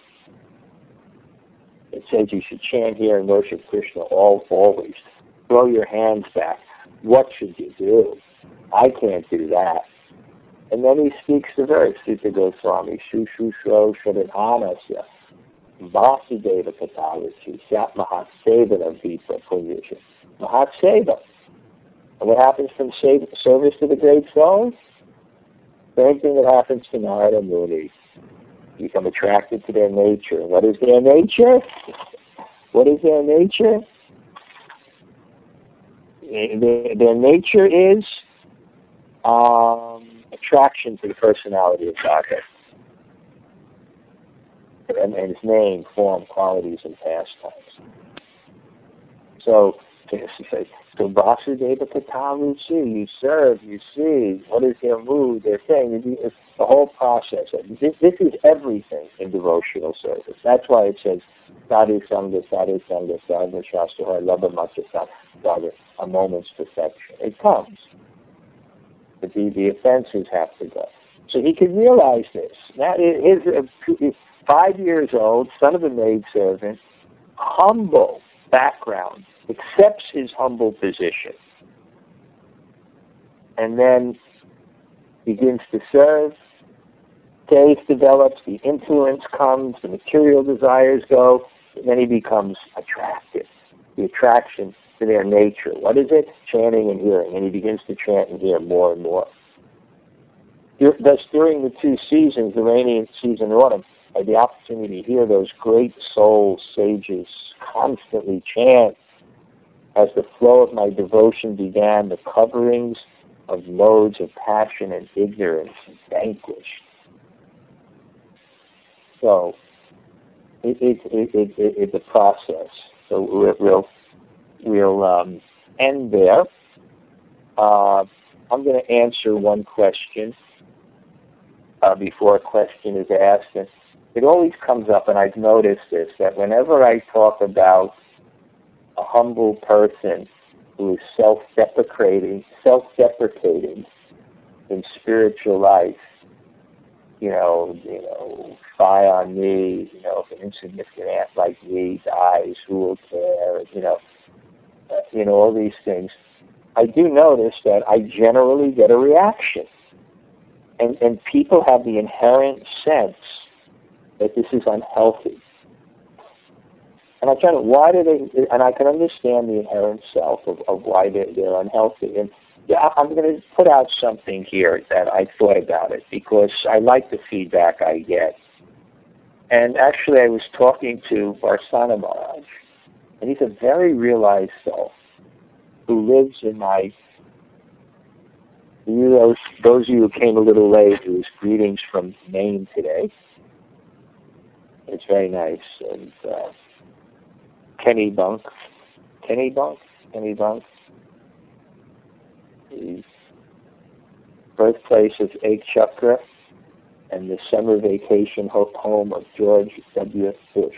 It says you should chant here and worship Krishna all, always. Throw your hands back. What should you do? I can't do that. And then he speaks the verse, Sutta Goswami, Shushusho Shradhanasya, Vasudeva Katalachi, Sat Mahatsevana Vipa Punyasha. Mahatseva. And what happens from service to the great soul? Same thing that happens to Narada Muni. You become attracted to their nature. What is their nature? What is their nature? Their, their nature is um, attraction to the personality of Godhead. And, and his name, form, qualities, and pastimes. So, so Vasudeva Katalu, you serve, you see, what is their mood, their thing, it's the whole process. This, this is everything in devotional service. That's why it says, Sadhu Sangha, Sadhu Sangha, Sadhu Shastra, Labha Matcha Sadhu, a moment's perfection. It comes. But the, the offenses have to go. So he could realize this. Now, his five years old, son of a maidservant, humble background, accepts his humble position, and then begins to serve. Taste develops, the influence comes, the material desires go, and then he becomes attracted. The attraction to their nature. What is it? Chanting and hearing. And he begins to chant and hear more and more. Thus, during the two seasons, the rainy season and autumn, I had the opportunity to hear those great soul sages constantly chant. As the flow of my devotion began, the coverings of modes of passion and ignorance vanquished. So, it, it, it, it, it, it's a process. So we'll, we'll, we'll um, end there. Uh, I'm going to answer one question uh, before a question is asked. And it always comes up, and I've noticed this, that whenever I talk about a humble person who is self-deprecating, self-deprecating in spiritual life, you know, you know, spy on me, you know, if an insignificant ant like me dies, who will care, you know, uh, you know, all these things. I do notice that I generally get a reaction. And, and people have the inherent sense that this is unhealthy. And I try to, why do they, and I can understand the inherent self of, of why they're, they're unhealthy. And yeah, I'm going to put out something here that I thought about it because I like the feedback I get. And actually I was talking to Varsana Maharaj, and he's a very realized soul who lives in my you those, those of you who came a little late, it was greetings from Maine today. It's very nice. And uh, Kennebunk, Kennebunk, Kennebunk, the birthplace of Egg Chakra and the summer vacation home of George W. Bush.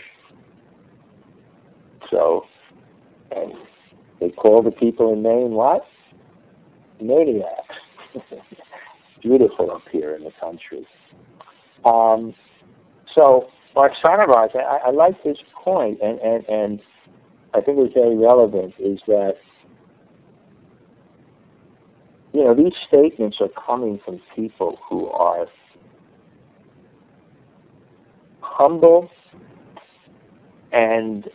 So, and they call the people in Maine what? Maniacs. Beautiful up here in the country. Um, so, Mark Sonnenbach, I, I like this point, and, and, and I think it's very relevant, is that, you know, these statements are coming from people who are humble and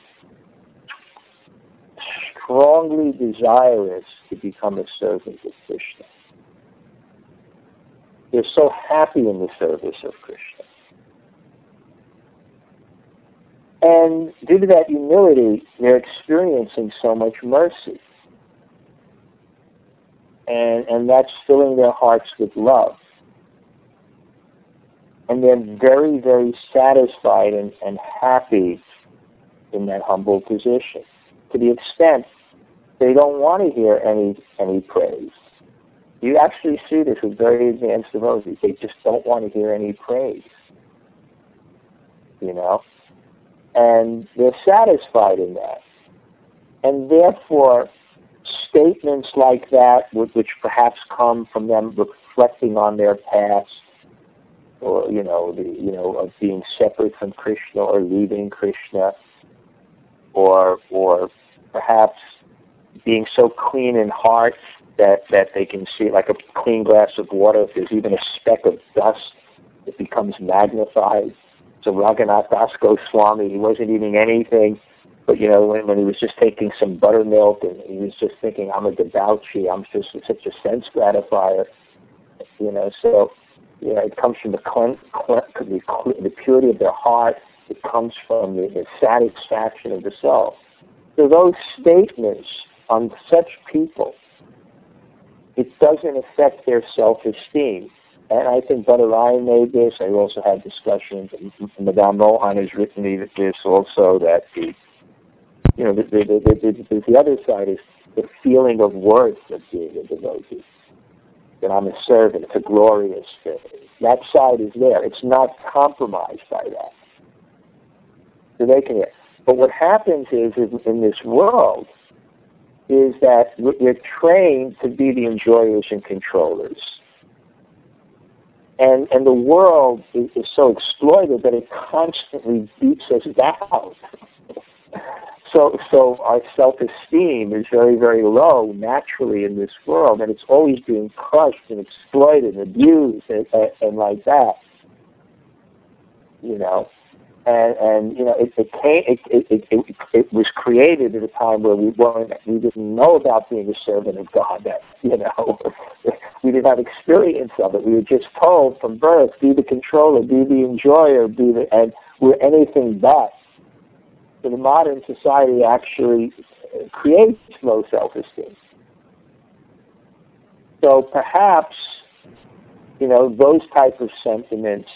strongly desirous to become a servant of Krishna. They're so happy in the service of Krishna. And due to that humility, they're experiencing so much mercy. And, and that's filling their hearts with love. And they're very, very satisfied and, and happy in that humble position, to the extent they don't want to hear any any praise. You actually see this with very advanced devotees. They just don't want to hear any praise, you know? And they're satisfied in that. And therefore, statements like that, which perhaps come from them reflecting on their past, or, you know, the, you know, of being separate from Krishna or leaving Krishna, or or perhaps being so clean in heart that, that they can see, like a clean glass of water, if there's even a speck of dust, it becomes magnified. So Raghunath Das Goswami, he wasn't eating anything, but, you know, when, when he was just taking some buttermilk, and he was just thinking, I'm a debauchee, I'm just such a sense gratifier, you know, so, you know, it comes from the, clean, clean, the, the purity of their heart, it comes from the, the satisfaction of the soul. So those statements on such people, it doesn't affect their self-esteem. And I think Brother Ryan made this. I also had discussions, and Madame Mohan has written me this also, that the, you know, the, the, the, the, the other side is the feeling of worth of being a devotee. That I'm a servant, it's a glorious thing. That side is there. It's not compromised by that. So they can hear. But what happens is, is in this world, is that we're trained to be the enjoyers and controllers. And and the world is, is so exploited that it constantly beats us down. so so our self-esteem is very, very low naturally in this world, and it's always being crushed and exploited and abused and, and, and like that. You know. And, and you know, it it, came, it, it it it was created at a time where we weren't, we didn't know about being a servant of God. That, you know, we didn't have experience of it. We were just told from birth, be the controller, be the enjoyer, be the, and we're anything but. So the modern society actually creates low self-esteem. So perhaps, you know, those type of sentiments.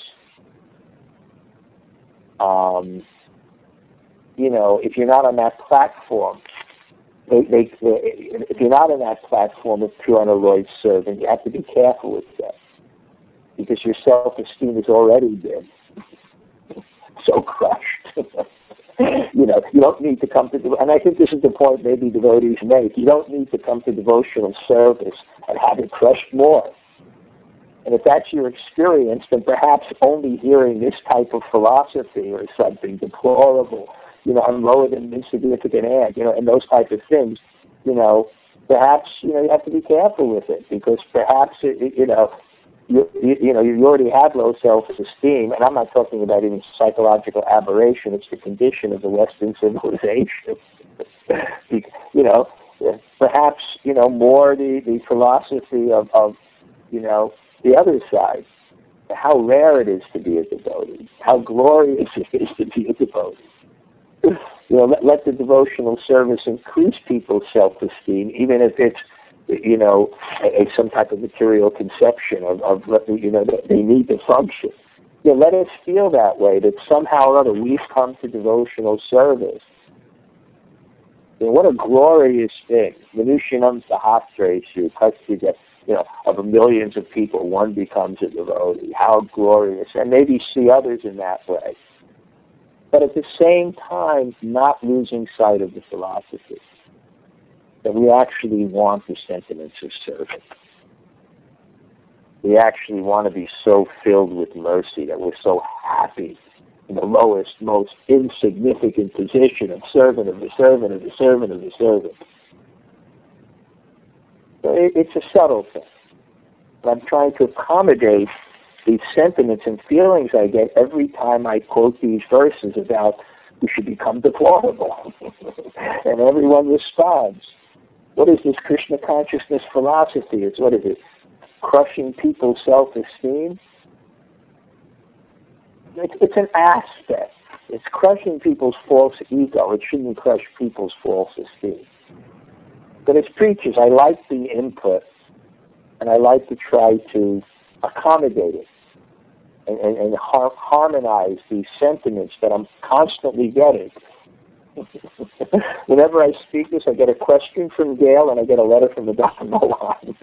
Um, you know, if you're not on that platform, they, they, they, if you're not on that platform of pure unalloyed servant, you have to be careful with that, because your self-esteem has already been so crushed. You know, you don't need to come to, and I think this is the point maybe devotees make, you don't need to come to devotional service and have it crushed more. And if that's your experience, then perhaps only hearing this type of philosophy or something deplorable, you know, I'm lower than insignificant ant, you know, and those type of things, you know, perhaps, you know, you have to be careful with it, because perhaps, it, you know, you, you, you know, you already have low self-esteem, and I'm not talking about even psychological aberration, it's the condition of the Western civilization. You know, perhaps, you know, more the, the philosophy of, of, you know, the other side, how rare it is to be a devotee, how glorious it is to be a devotee. You know, let, let the devotional service increase people's self-esteem, even if it's, you know, a, a, some type of material conception of, of, you know, that they need to function. You know, let us feel that way, that somehow or other we've come to devotional service. You know, what a glorious thing. Minushinam sahasreshu, you know, of millions of people, one becomes a devotee. How glorious. And maybe see others in that way. But at the same time, not losing sight of the philosophy, that we actually want the sentiments of service. We actually want to be so filled with mercy that we're so happy in the lowest, most insignificant position of servant of the servant of the servant of the servant. So it, it's a subtle thing. But I'm trying to accommodate these sentiments and feelings I get every time I quote these verses about we should become deplorable. And everyone responds. What is this Krishna consciousness philosophy? It's what is it? Crushing people's self-esteem? It's, it's an aspect. It's crushing people's false ego. It shouldn't crush people's false esteem. But as preachers, I like the input, and I like to try to accommodate it and, and, and har- harmonize these sentiments that I'm constantly getting. Whenever I speak this, I get a question from Gail and I get a letter from the Doctor Mohan.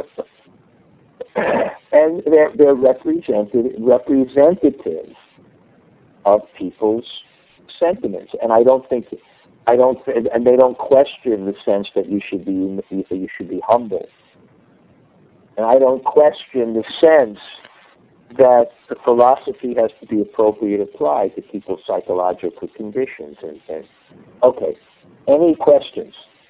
And they're, they're represented, representative of people's sentiments. And I don't think, I don't, and they don't question the sense that you should be, you should be humble. And I don't question the sense that the philosophy has to be appropriately applied to people's psychological conditions. And, and okay, any questions?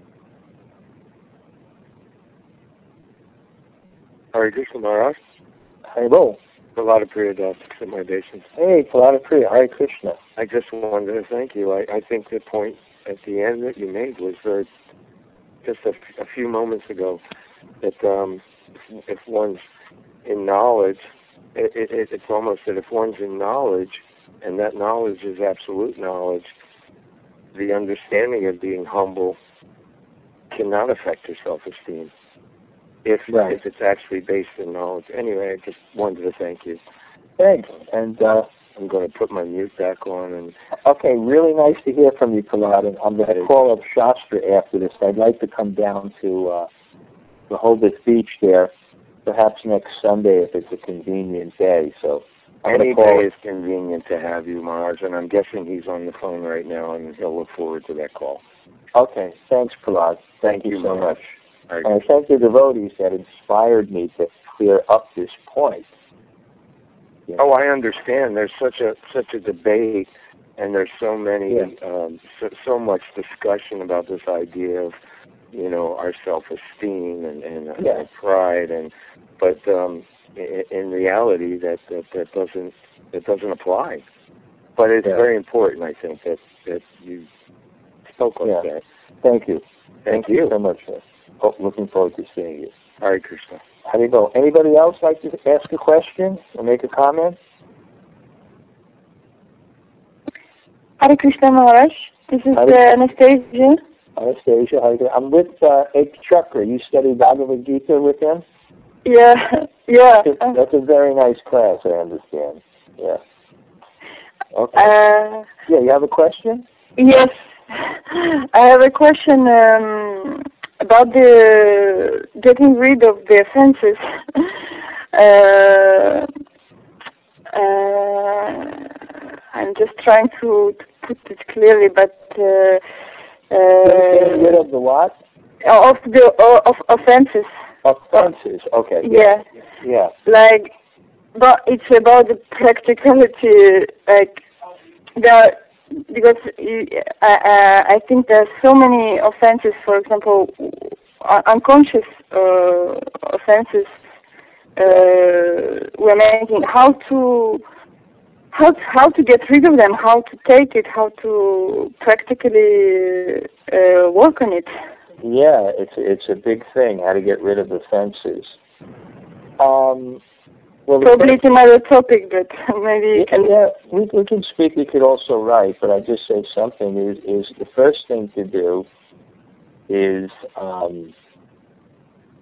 Hare Krishna Maharaj. Hello. Prahlada Priya Das, accept my obeisance. Hey, Prahlada Priya, Hare Krishna. I just wanted to thank you. I, I think the point at the end that you made was very, just a, a few moments ago, that um, if, if one's in knowledge, it, it, it's almost that if one's in knowledge, and that knowledge is absolute knowledge, the understanding of being humble cannot affect your self-esteem. If, right. if it's actually based in knowledge. Anyway, I just wanted to thank you. Thanks. And uh, I'm going to put my mute back on. And okay, really nice to hear from you, Prahlad. I'm going to call up Shastra after this. I'd like to come down to uh, Rehoboth Beach there, perhaps next Sunday if it's a convenient day. So I'm any call day is convenient to have you, Maharaj, and I'm guessing he's on the phone right now, and he'll look forward to that call. Okay, thanks, Prahlad. Thank, thank you, you so much. Right. And I thank the devotees that inspired me to clear up this point. Yeah. Oh, I understand. There's such a such a debate, and there's so many, yeah. um, so, so much discussion about this idea of, you know, our self-esteem and, and yeah. our pride, and but um, in, in reality, that, that that doesn't that doesn't apply. But it's yeah. very important, I think, that that you spoke like yeah. that. Thank you. Thank, Thank you. you so much. Sir. Oh, looking forward to seeing you. Hare Krishna. How do you go? Anybody else like to ask a question or make a comment? Hare Krishna Maharaj. This is uh, Anastasia. Anastasia, how you doing? I'm with uh, Ek Chakra. You study Bhagavad Gita with him? Yeah, yeah. That's a, that's a very nice class, I understand. Yeah. Okay. Uh, yeah, you have a question? Yes. I have a question um, about the getting rid of the offenses. uh, uh, I'm just trying to, to put it clearly, but uh, uh, getting rid of the what? Of the uh, of offenses. Offenses. Okay. Yeah. Yeah. Like, but it's about the practicality, like the. Because uh, I think there's so many offenses, for example, unconscious uh, offenses uh, we're making. How to how to, how to get rid of them? How to take it? How to practically uh, work on it? Yeah, it's it's a big thing. How to get rid of offenses. Um. Well, Probably it's another topic, but maybe you yeah, can... Yeah, we, we can speak, we could also write, but I just say something is, is the first thing to do is um,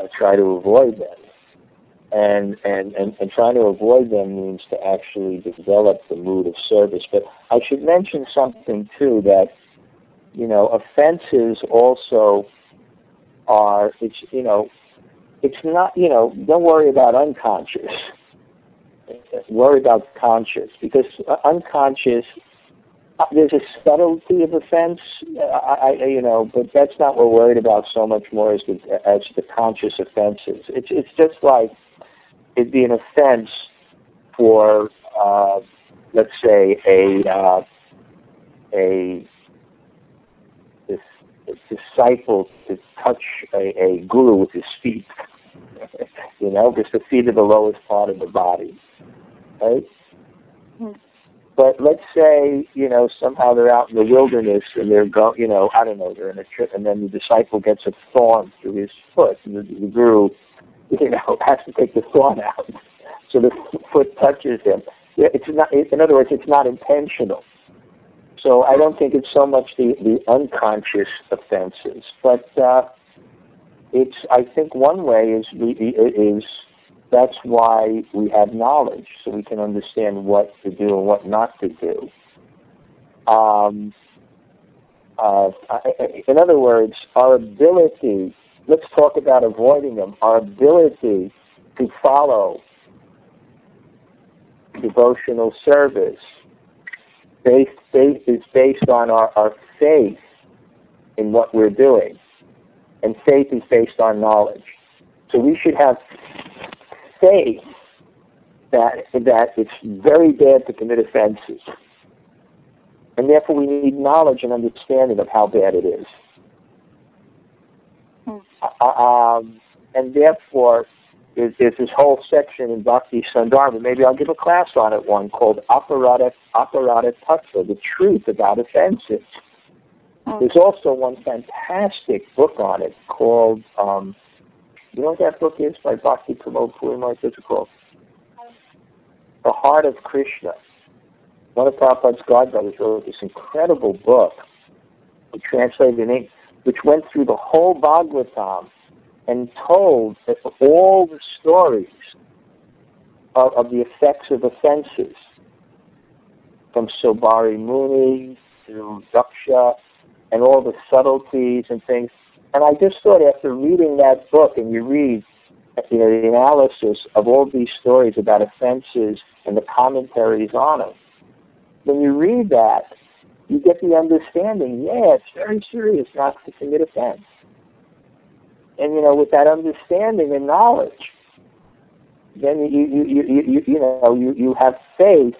uh, try to avoid them. And, and, and, and trying to avoid them means to actually develop the mood of service. But I should mention something, too, that, you know, offenses also are, it's, you know, it's not, you know, don't worry about unconscious. Worry about conscious, because unconscious, there's a subtlety of offense, I, I, you know, but that's not what we're worried about so much more as the, as the conscious offenses. It's, it's just like, it'd be an offense for, uh, let's say, a uh, a, this, a disciple to touch a, a guru with his feet. You know, because the feet are the lowest part of the body, right? Mm-hmm. But let's say, you know, somehow they're out in the wilderness and they're go, you know, I don't know, they're in a trip, and then the disciple gets a thorn through his foot, and the, the guru, you know, has to take the thorn out, so the foot touches him. It's not. In other words, it's not intentional. So I don't think it's so much the, the unconscious offenses, but uh, it's. I think one way is we is that's why we have knowledge, so we can understand what to do and what not to do. Um, uh, in other words, our ability. Let's talk about avoiding them. Our ability to follow devotional service based, based, is based on our, our faith in what we're doing. And faith is based on knowledge. So we should have faith that, that it's very bad to commit offenses. And therefore we need knowledge and understanding of how bad it is. Uh, um, and therefore, there's, there's this whole section in Bhakti Sandarbha. Maybe I'll give a class on it one called Aparada, Aparada Tattva, the truth about offenses. Oh. There's also one fantastic book on it called, um, you know what that book is by Bhakti Pramod Puri? What's it called? The Heart of Krishna. One of Prabhupada's godbrothers wrote this incredible book. He translated it in English, which went through the whole Bhagavatam and told that all the stories of, of the effects of offenses, from Sobari Muni to Daksha, and all the subtleties and things. And I just thought, after reading that book, and you read, you know, the analysis of all these stories about offenses and the commentaries on them, when you read that, you get the understanding, yeah, it's very serious not to commit offense. And, you know, with that understanding and knowledge, then you, you, you, you, you, you know, you, you have faith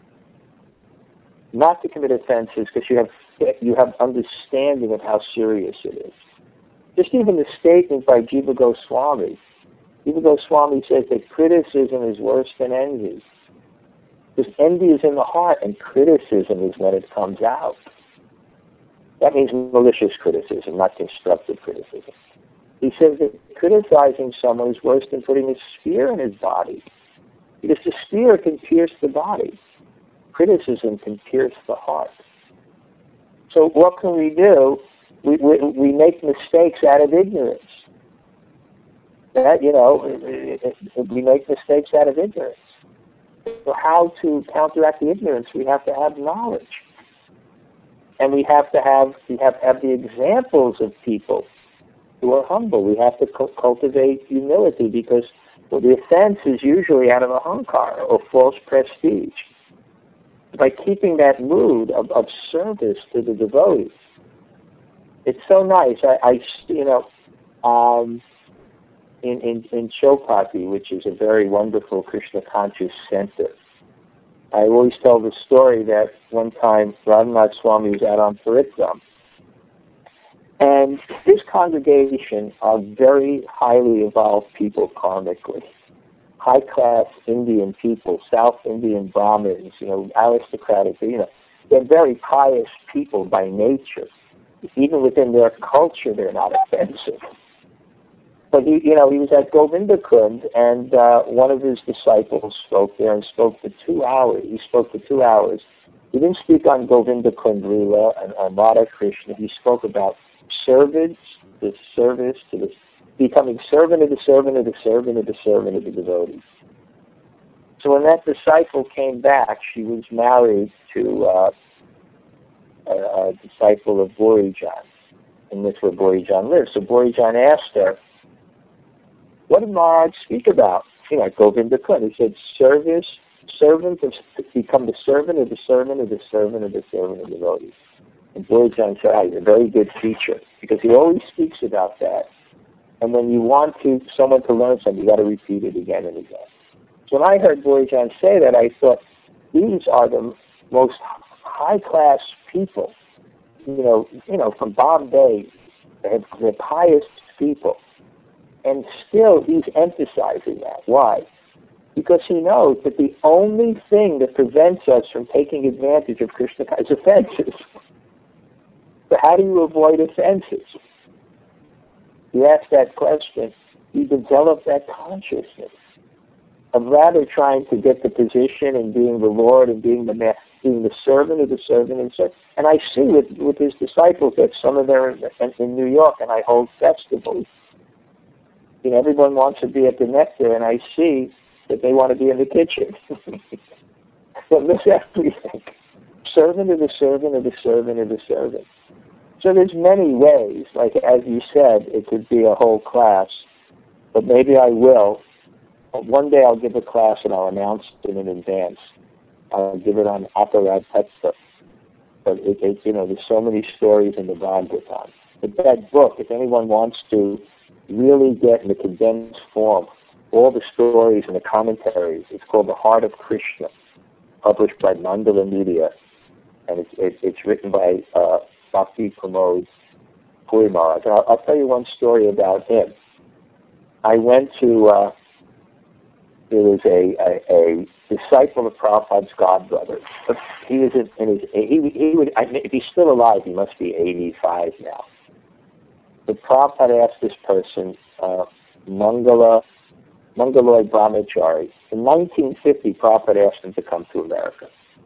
not to commit offenses because you have, you have understanding of how serious it is. Just even the statement by Jiva Goswami. Jiva Goswami says that criticism is worse than envy. Because envy is in the heart, and criticism is when it comes out. That means malicious criticism, not constructive criticism. He says that criticizing someone is worse than putting a spear in his body. Because the spear can pierce the body. Criticism can pierce the heart. So what can we do? We, we, we make mistakes out of ignorance. That, you know, we make mistakes out of ignorance. So how to counteract the ignorance? We have to have knowledge. And we have to have, we have to have the examples of people who are humble. We have to cu- cultivate humility, because well, the offense is usually out of a ahankara or false prestige. By keeping that mood of, of service to the devotees, it's so nice. I, I you know, um, in, in, in Chopati, which is a very wonderful Krishna conscious center, I always tell the story that one time Radhanath Swami was out on Paritram, and this congregation are very highly evolved people karmically, high-class Indian people, South Indian Brahmins, you know, aristocratic, you know, they're very pious people by nature. Even within their culture, they're not offensive. But he, you know, he was at Govinda Kund, and uh, one of his disciples spoke there and spoke for two hours. He spoke for two hours. He didn't speak on Govinda Kund Lila and uh, Radha Krishna. He spoke about service, the service to the becoming servant of the servant of the servant of the servant of the devotee. So when that disciple came back, she was married to uh, a, a disciple of Borijan, and that's where Borijan lives. So Borijan asked her, what did Maharaj speak about? You know, Govinda Kund. He said, service, servant of, become the servant of the servant of the servant of the servant of the devotee. And Borijan said, ah, a very good teacher, because he always speaks about that. And when you want to someone to learn something, you got to repeat it again and again. So when I heard Borijan say that, I thought, these are the most high-class people, you know, you know, from Bombay, they're, they're pious people. And still he's emphasizing that. Why? Because he knows that the only thing that prevents us from taking advantage of Krishna is offenses. So how do you avoid offenses? You ask that question, you develop that consciousness of rather trying to get the position and being the Lord and being the man, being the servant of the servant and servant. And I see with, with his disciples that some of them are in New York, and I hold festivals. You know, everyone wants to be at the nectar, and I see that they want to be in the kitchen. But miss everything. Servant of the servant of the servant of the servant. So there's many ways. Like as you said, it could be a whole class, but maybe I will. One day I'll give a class and I'll announce it in advance. I'll give it on Aparad Tetra. But it, it, you know, there's so many stories in the Bhagavatam. But that book, if anyone wants to really get in the condensed form all the stories and the commentaries, it's called The Heart of Krishna, published by Mandala Media, and it's it, it's written by uh, Bhakti Pramod Puri Maharaj. I'll, I'll tell you one story about him. I went to. Uh, There was a, a, a disciple of Prabhupada's godbrother. He was in, in his, he, he would, I mean, if he's still alive, he must be eighty-five now. But Prabhupada asked this person, uh, Mangala, Mangaloy Brahmachari. In nineteen fifty, Prabhupada asked him to come to America.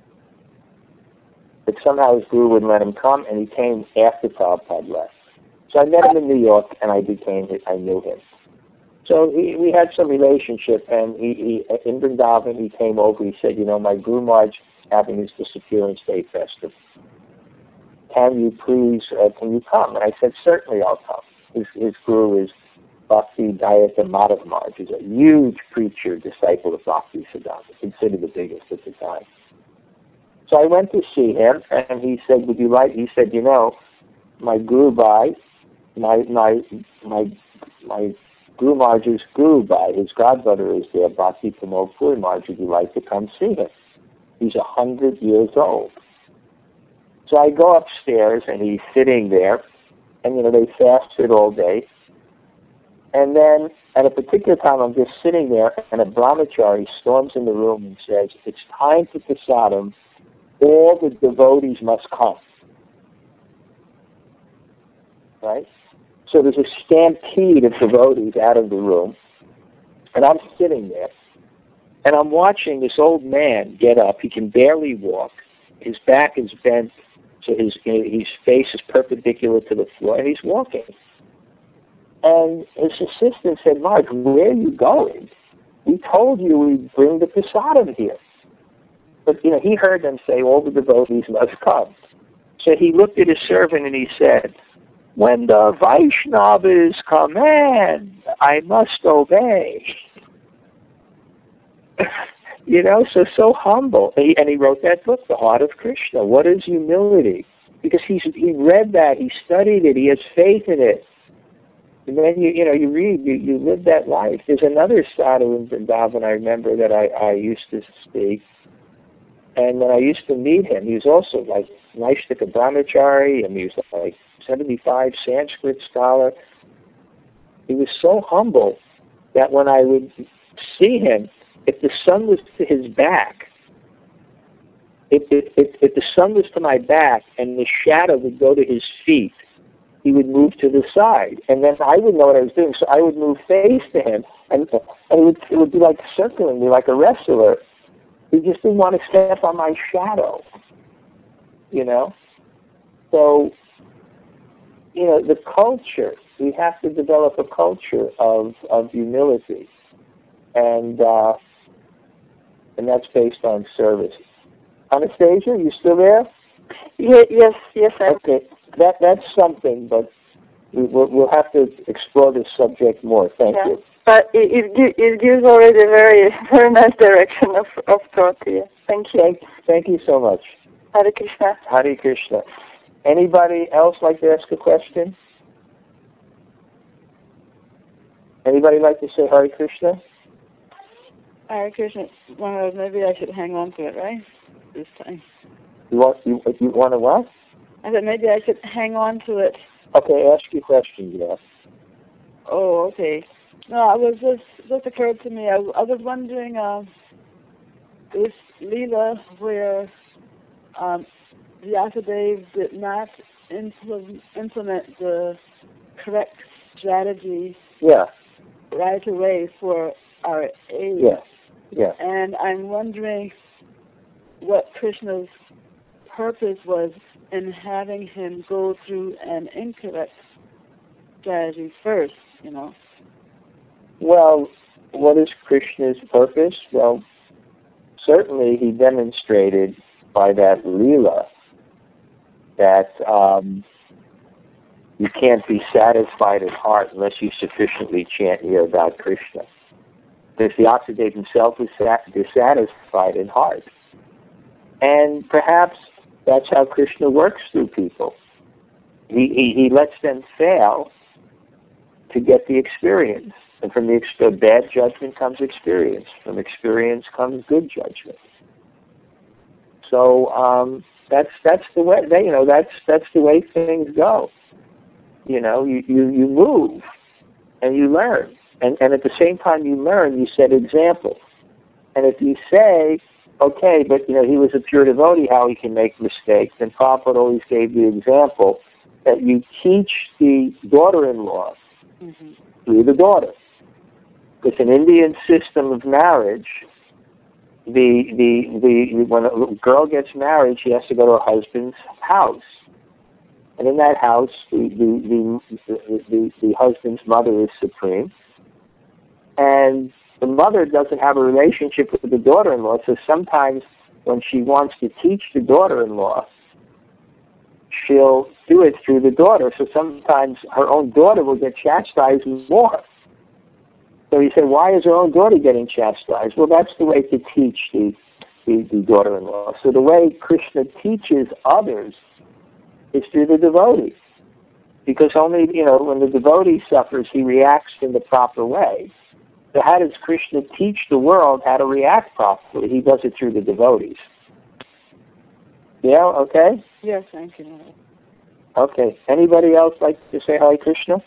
But somehow his guru wouldn't let him come, and he came after Prabhupada left. So I met him in New York, and I became, I knew him. So he, we had some relationship, and he, he in Vrindavan, he came over, he said, you know, my Guru Maharaj having his Disappearance Day festival. Can you please, uh, can you come? And I said, certainly I'll come. His, his guru is Bhakti Dayata Madhav Maharaj. He's a huge preacher, disciple of Bhakti Siddhanta, considered the biggest at the time. So I went to see him, and he said, would you like, he said, you know, my Guru Bhai, my, my, my, my, Guru Maharaj's Guru Bhai, his godbrother is there, Bhakti Pramod Puri Maharaj, would you like to come see him? He's a hundred years old. So I go upstairs and he's sitting there, and you know, they fasted all day. And then at a particular time I'm just sitting there, and a brahmachari storms in the room and says, it's time for prasadam, all the devotees must come. Right? So there's a stampede of devotees out of the room, and I'm sitting there, and I'm watching this old man get up. He can barely walk. His back is bent, so his his face is perpendicular to the floor, and he's walking. And his assistant said, Mark, where are you going? We told you we'd bring the prasadam here. But, you know, he heard them say, all the devotees must come. So he looked at his servant and he said, when the Vaishnavas command, I must obey. You know, so, so humble. And he, and he wrote that book, The Heart of Krishna. What is humility? Because he's, he read that, he studied it, he has faith in it. And then, you, you know, you read, you, you live that life. There's another sadhu in Vrindavan I remember that I, I used to speak. And when I used to meet him, he was also like Naishtika Brahmachari, and he was like seventy-five Sanskrit scholar. He was so humble that when I would see him, if the sun was to his back, if, if, if, if the sun was to my back and the shadow would go to his feet, he would move to the side. And then I would know what I was doing, so I would move face to him, and, and it, would, it would be like circling me like a wrestler. He just didn't want to step on my shadow, you know? So, you know, the culture we have to develop a culture of, of humility. And uh, and that's based on service. Anastasia, you still there? Yeah, yes, yes, I Okay, that that's something, but we, we'll, we'll have to explore this subject more. Thank yeah. you. But it, it, gi- it gives already a very, very nice direction of, of thought here. Thank you. Thank, thank you so much. Hare Krishna. Hare Krishna. Anybody else like to ask a question? Anybody like to say Hare Krishna? Hare Krishna. Well, maybe I should hang on to it, right? This time. You want you, you want to what? I said maybe I should hang on to it. Okay, ask your question, yeah. Oh, okay. No, I was just just occurred to me. I, I was wondering, uh, this Leela where um, Vyasadeva did not implement, implement the correct strategy Yeah, right away for our age. yeah, yeah. And I'm wondering what Krishna's purpose was in having him go through an incorrect strategy first, you know. Well, what is Krishna's purpose? Well, certainly he demonstrated by that Leela that um, you can't be satisfied at heart unless you sufficiently chant here about Krishna. Because Vyasadeva himself was dissatisfied in heart. And perhaps that's how Krishna works through people. He, he, he lets them fail to get the experience. And from the ex- bad judgment comes experience. From experience comes good judgment. So um, that's that's the way. They, you know, that's that's the way things go. You know, you, you, you move and you learn, and and at the same time you learn, you set example. And if you say, okay, but you know, he was a pure devotee, how he can make mistakes, then Prabhupada always gave the example that you teach the daughter-in-law Mm-hmm. through the daughter. It's an Indian system of marriage. The, the, the, when a girl gets married, she has to go to her husband's house. And in that house, the, the, the, the, the husband's mother is supreme. And the mother doesn't have a relationship with the daughter-in-law, so sometimes when she wants to teach the daughter-in-law, she'll do it through the daughter. So sometimes her own daughter will get chastised more. So you say, why is her own daughter getting chastised? Well, that's the way to teach the, the, the daughter-in-law. So the way Krishna teaches others is through the devotee. Because only, you know, when the devotee suffers, he reacts in the proper way. So how does Krishna teach the world how to react properly? He does it through the devotees. Yeah, okay? Yes, thank you. Okay. Anybody else like to say Hare Krishna?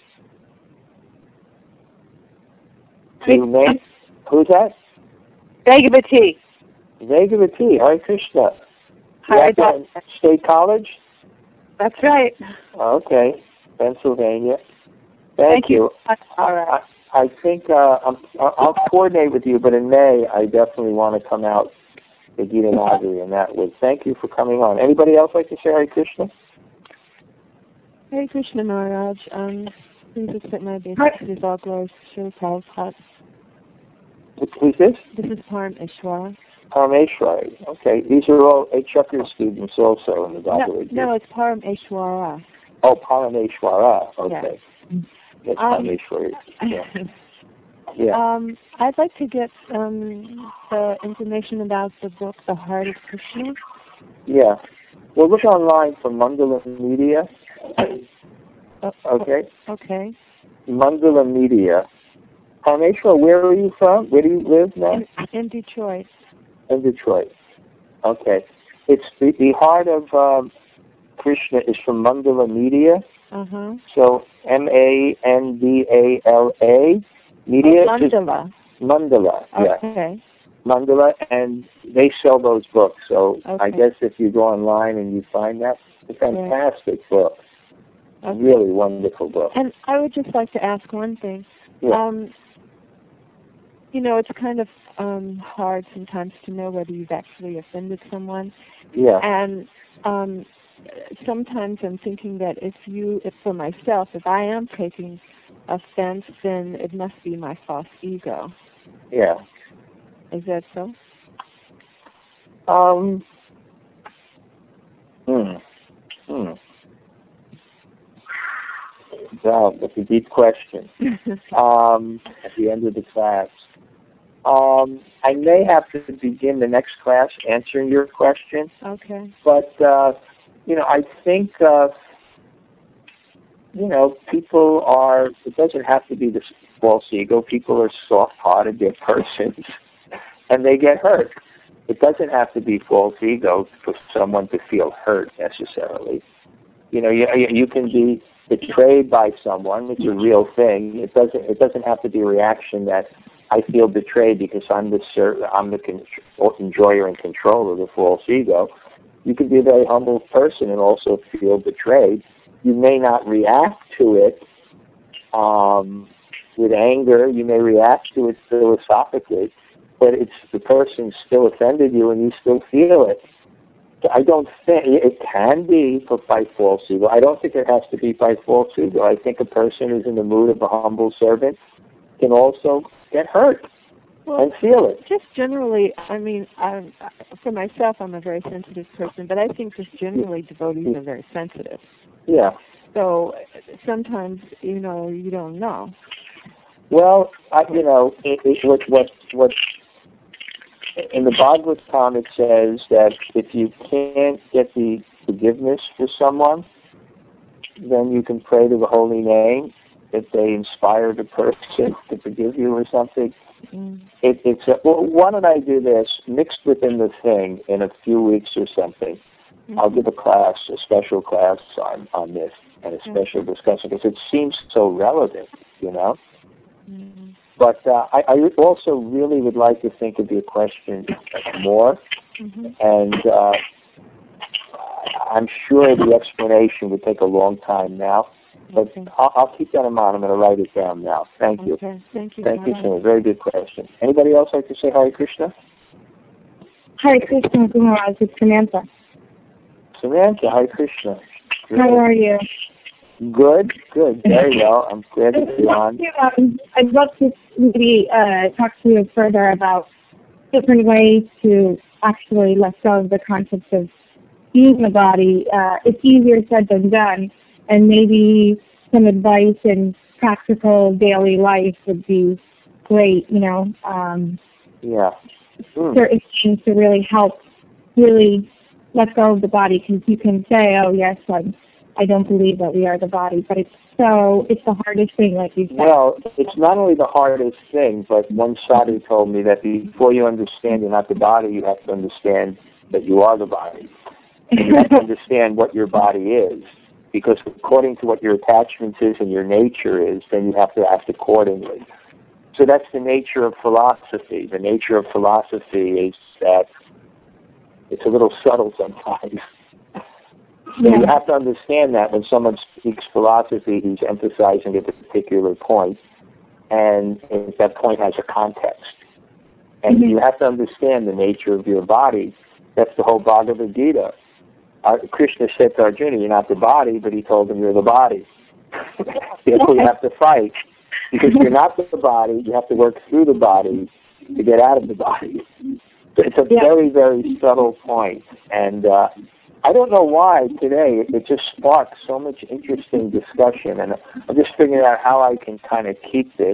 You may? Who's that? Vegavati. Vegavati, Hare Krishna. Hare Krishna. State College? That's right. Okay. Pennsylvania. Thank Thank, you. All right. I, I think uh, I'm, I'll coordinate with you, but in May I definitely want to come out to Gita Nagari, and that would. Thank you for coming on. Anybody else like to say Hare Krishna? Hare Krishna Maharaj. Um, please accept my obeisances. All glories to Srila Prabhupada. Who's this? This is Param Ishwara. Parameshwari. Okay. These are all Chakra students also in the Bhagavad Gita. No, no, it's Param Ishwara. Oh, Parameshwara. Okay. Yeah. That's Um, Parameshwari. Yeah. Yeah. Um, I'd like to get um, the information about the book, The Heart of Krishna. Yeah. Well, look online for Mandala Media. Oh, Okay. Okay. Mandala Media. Parameshwar, where are you from? Where do you live now? In, in Detroit. In Detroit. Okay. It's the, the heart of um, Krishna is from Mandala Media. Uh-huh. So M A N D A L A Media. Oh, Mandala. Mandala, yeah. Okay. Mandala, and they sell those books. So Okay. I guess if you go online and you find that, it's a fantastic book. Okay. Really wonderful book. And I would just like to ask one thing. Yeah. Um, you know, it's kind of um, hard sometimes to know whether you've actually offended someone. Yeah. And um, sometimes I'm thinking that if you, if for myself, if I am taking offense, then it must be my false ego. Yeah. Is that so? Um. Hmm. Hmm. Wow, that's a deep question. um, at the end of the class. Um, I may have to begin the next class answering your question. Okay. But, uh, you know, I think, uh, you know, people are, it doesn't have to be this false ego. People are soft-hearted, they're persons, and they get hurt. It doesn't have to be false ego for someone to feel hurt necessarily. You know, you, you can be betrayed by someone. It's a real thing. It doesn't, it doesn't have to be a reaction that I feel betrayed because I'm the I'm the con- enjoyer and controller of the false ego. You can be a very humble person and also feel betrayed. You may not react to it um, with anger. You may react to it philosophically, but it's the person still offended you and you still feel it. I don't think it can be by false ego. I don't think it has to be by false ego. I think a person who's in the mood of a humble servant can also get hurt well, and feel it. Just generally, I mean, I'm, for myself, I'm a very sensitive person, but I think just generally devotees are very sensitive. Yeah. So sometimes, you know, you don't know. Well, I, you know, it, it, what what what in the Bhagavatam it says that if you can't get the forgiveness for someone, then you can pray to the holy name. If they inspire the person to forgive you or something, mm. it, it's a, well, why don't I do this mixed within the thing in a few weeks or something? Mm-hmm. I'll give a class, a special class on, on this and a special mm-hmm. discussion because it seems so relevant, you know. Mm-hmm. But uh, I, I also really would like to think of your question more, mm-hmm. and uh, I'm sure the explanation would take a long time now. But okay. I'll, I'll keep that in mind. I'm going to write it down now. Thank you. Okay. Thank you. Thank you so much. Very good question. Anybody else like to say Hare Krishna? Hare Krishna, Gumaraj. It's Samantha. Samantha, Hare Krishna. Good. How are you? Good. Good. Very well. I'm glad to be on. Um, I'd love to maybe uh, talk to you further about different ways to actually let go of the concept of being the body. Uh, it's easier said than done. And maybe some advice in practical daily life would be great, you know. Um, yeah. Mm. Certain things to really help, really let go of the body. Because you can say, oh, yes, I'm, I don't believe that we are the body. But it's so, it's the hardest thing, like you said. Well, it's not only the hardest thing, but one sadhu told me that before you understand you're not the body, you have to understand that you are the body. And you have to understand what your body is. Because according to what your attachment is and your nature is, then you have to act accordingly. So that's the nature of philosophy. The nature of philosophy is that it's a little subtle sometimes. So yeah. You have to understand that when someone speaks philosophy, he's emphasizing a particular point, and that point has a context. And mm-hmm. you have to understand the nature of your body. That's the whole Bhagavad Gita. Uh, Krishna said to Arjuna, you're not the body, but he told him you're the body. Therefore you have to fight. Because you're not the body, you have to work through the body to get out of the body. So it's a yeah. very, very subtle point. And uh, I don't know why today it just sparked so much interesting discussion. And I'm just figuring out how I can kind of keep this.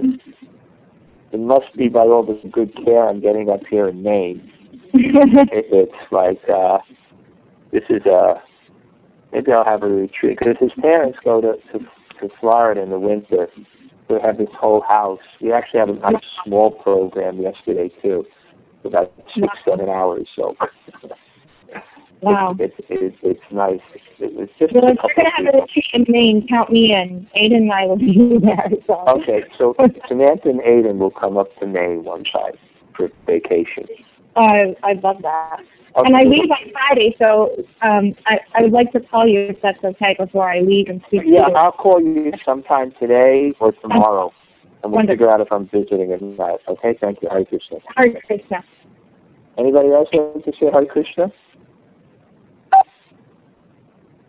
It must be by all the good care I'm getting up here in Maine. it, it's like... Uh, This is a, maybe I'll have a retreat, because his parents go to, to, to Florida in the winter. They have this whole house. We actually have a nice small program yesterday, too, about six, seven hours. So wow. It's, it's, it's nice. It's just well, if we're going to have a retreat in Maine, count me in. Aiden and I will be there. So. Okay, so Samantha and Aiden will come up to Maine one time for vacation. Uh, I'd love that. Okay. And I leave on Friday, so um, I, I would like to call you if that's okay before I leave and speak yeah, to you. Yeah, I'll call you sometime today or tomorrow, and we'll Wonderful. figure out if I'm visiting or not. Okay, thank you. Hare Krishna. Hare Krishna. Anybody else want to say Hare Krishna?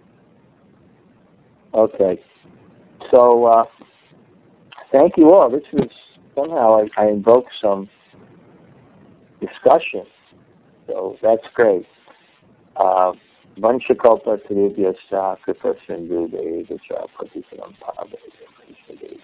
Okay. So, uh, thank you all. This was, somehow I, I invoked some discussion. So that's great. Uh, Vanchakalpa Tribhyasya Kripa Sindhu Devi Vichar Patisanam Bhava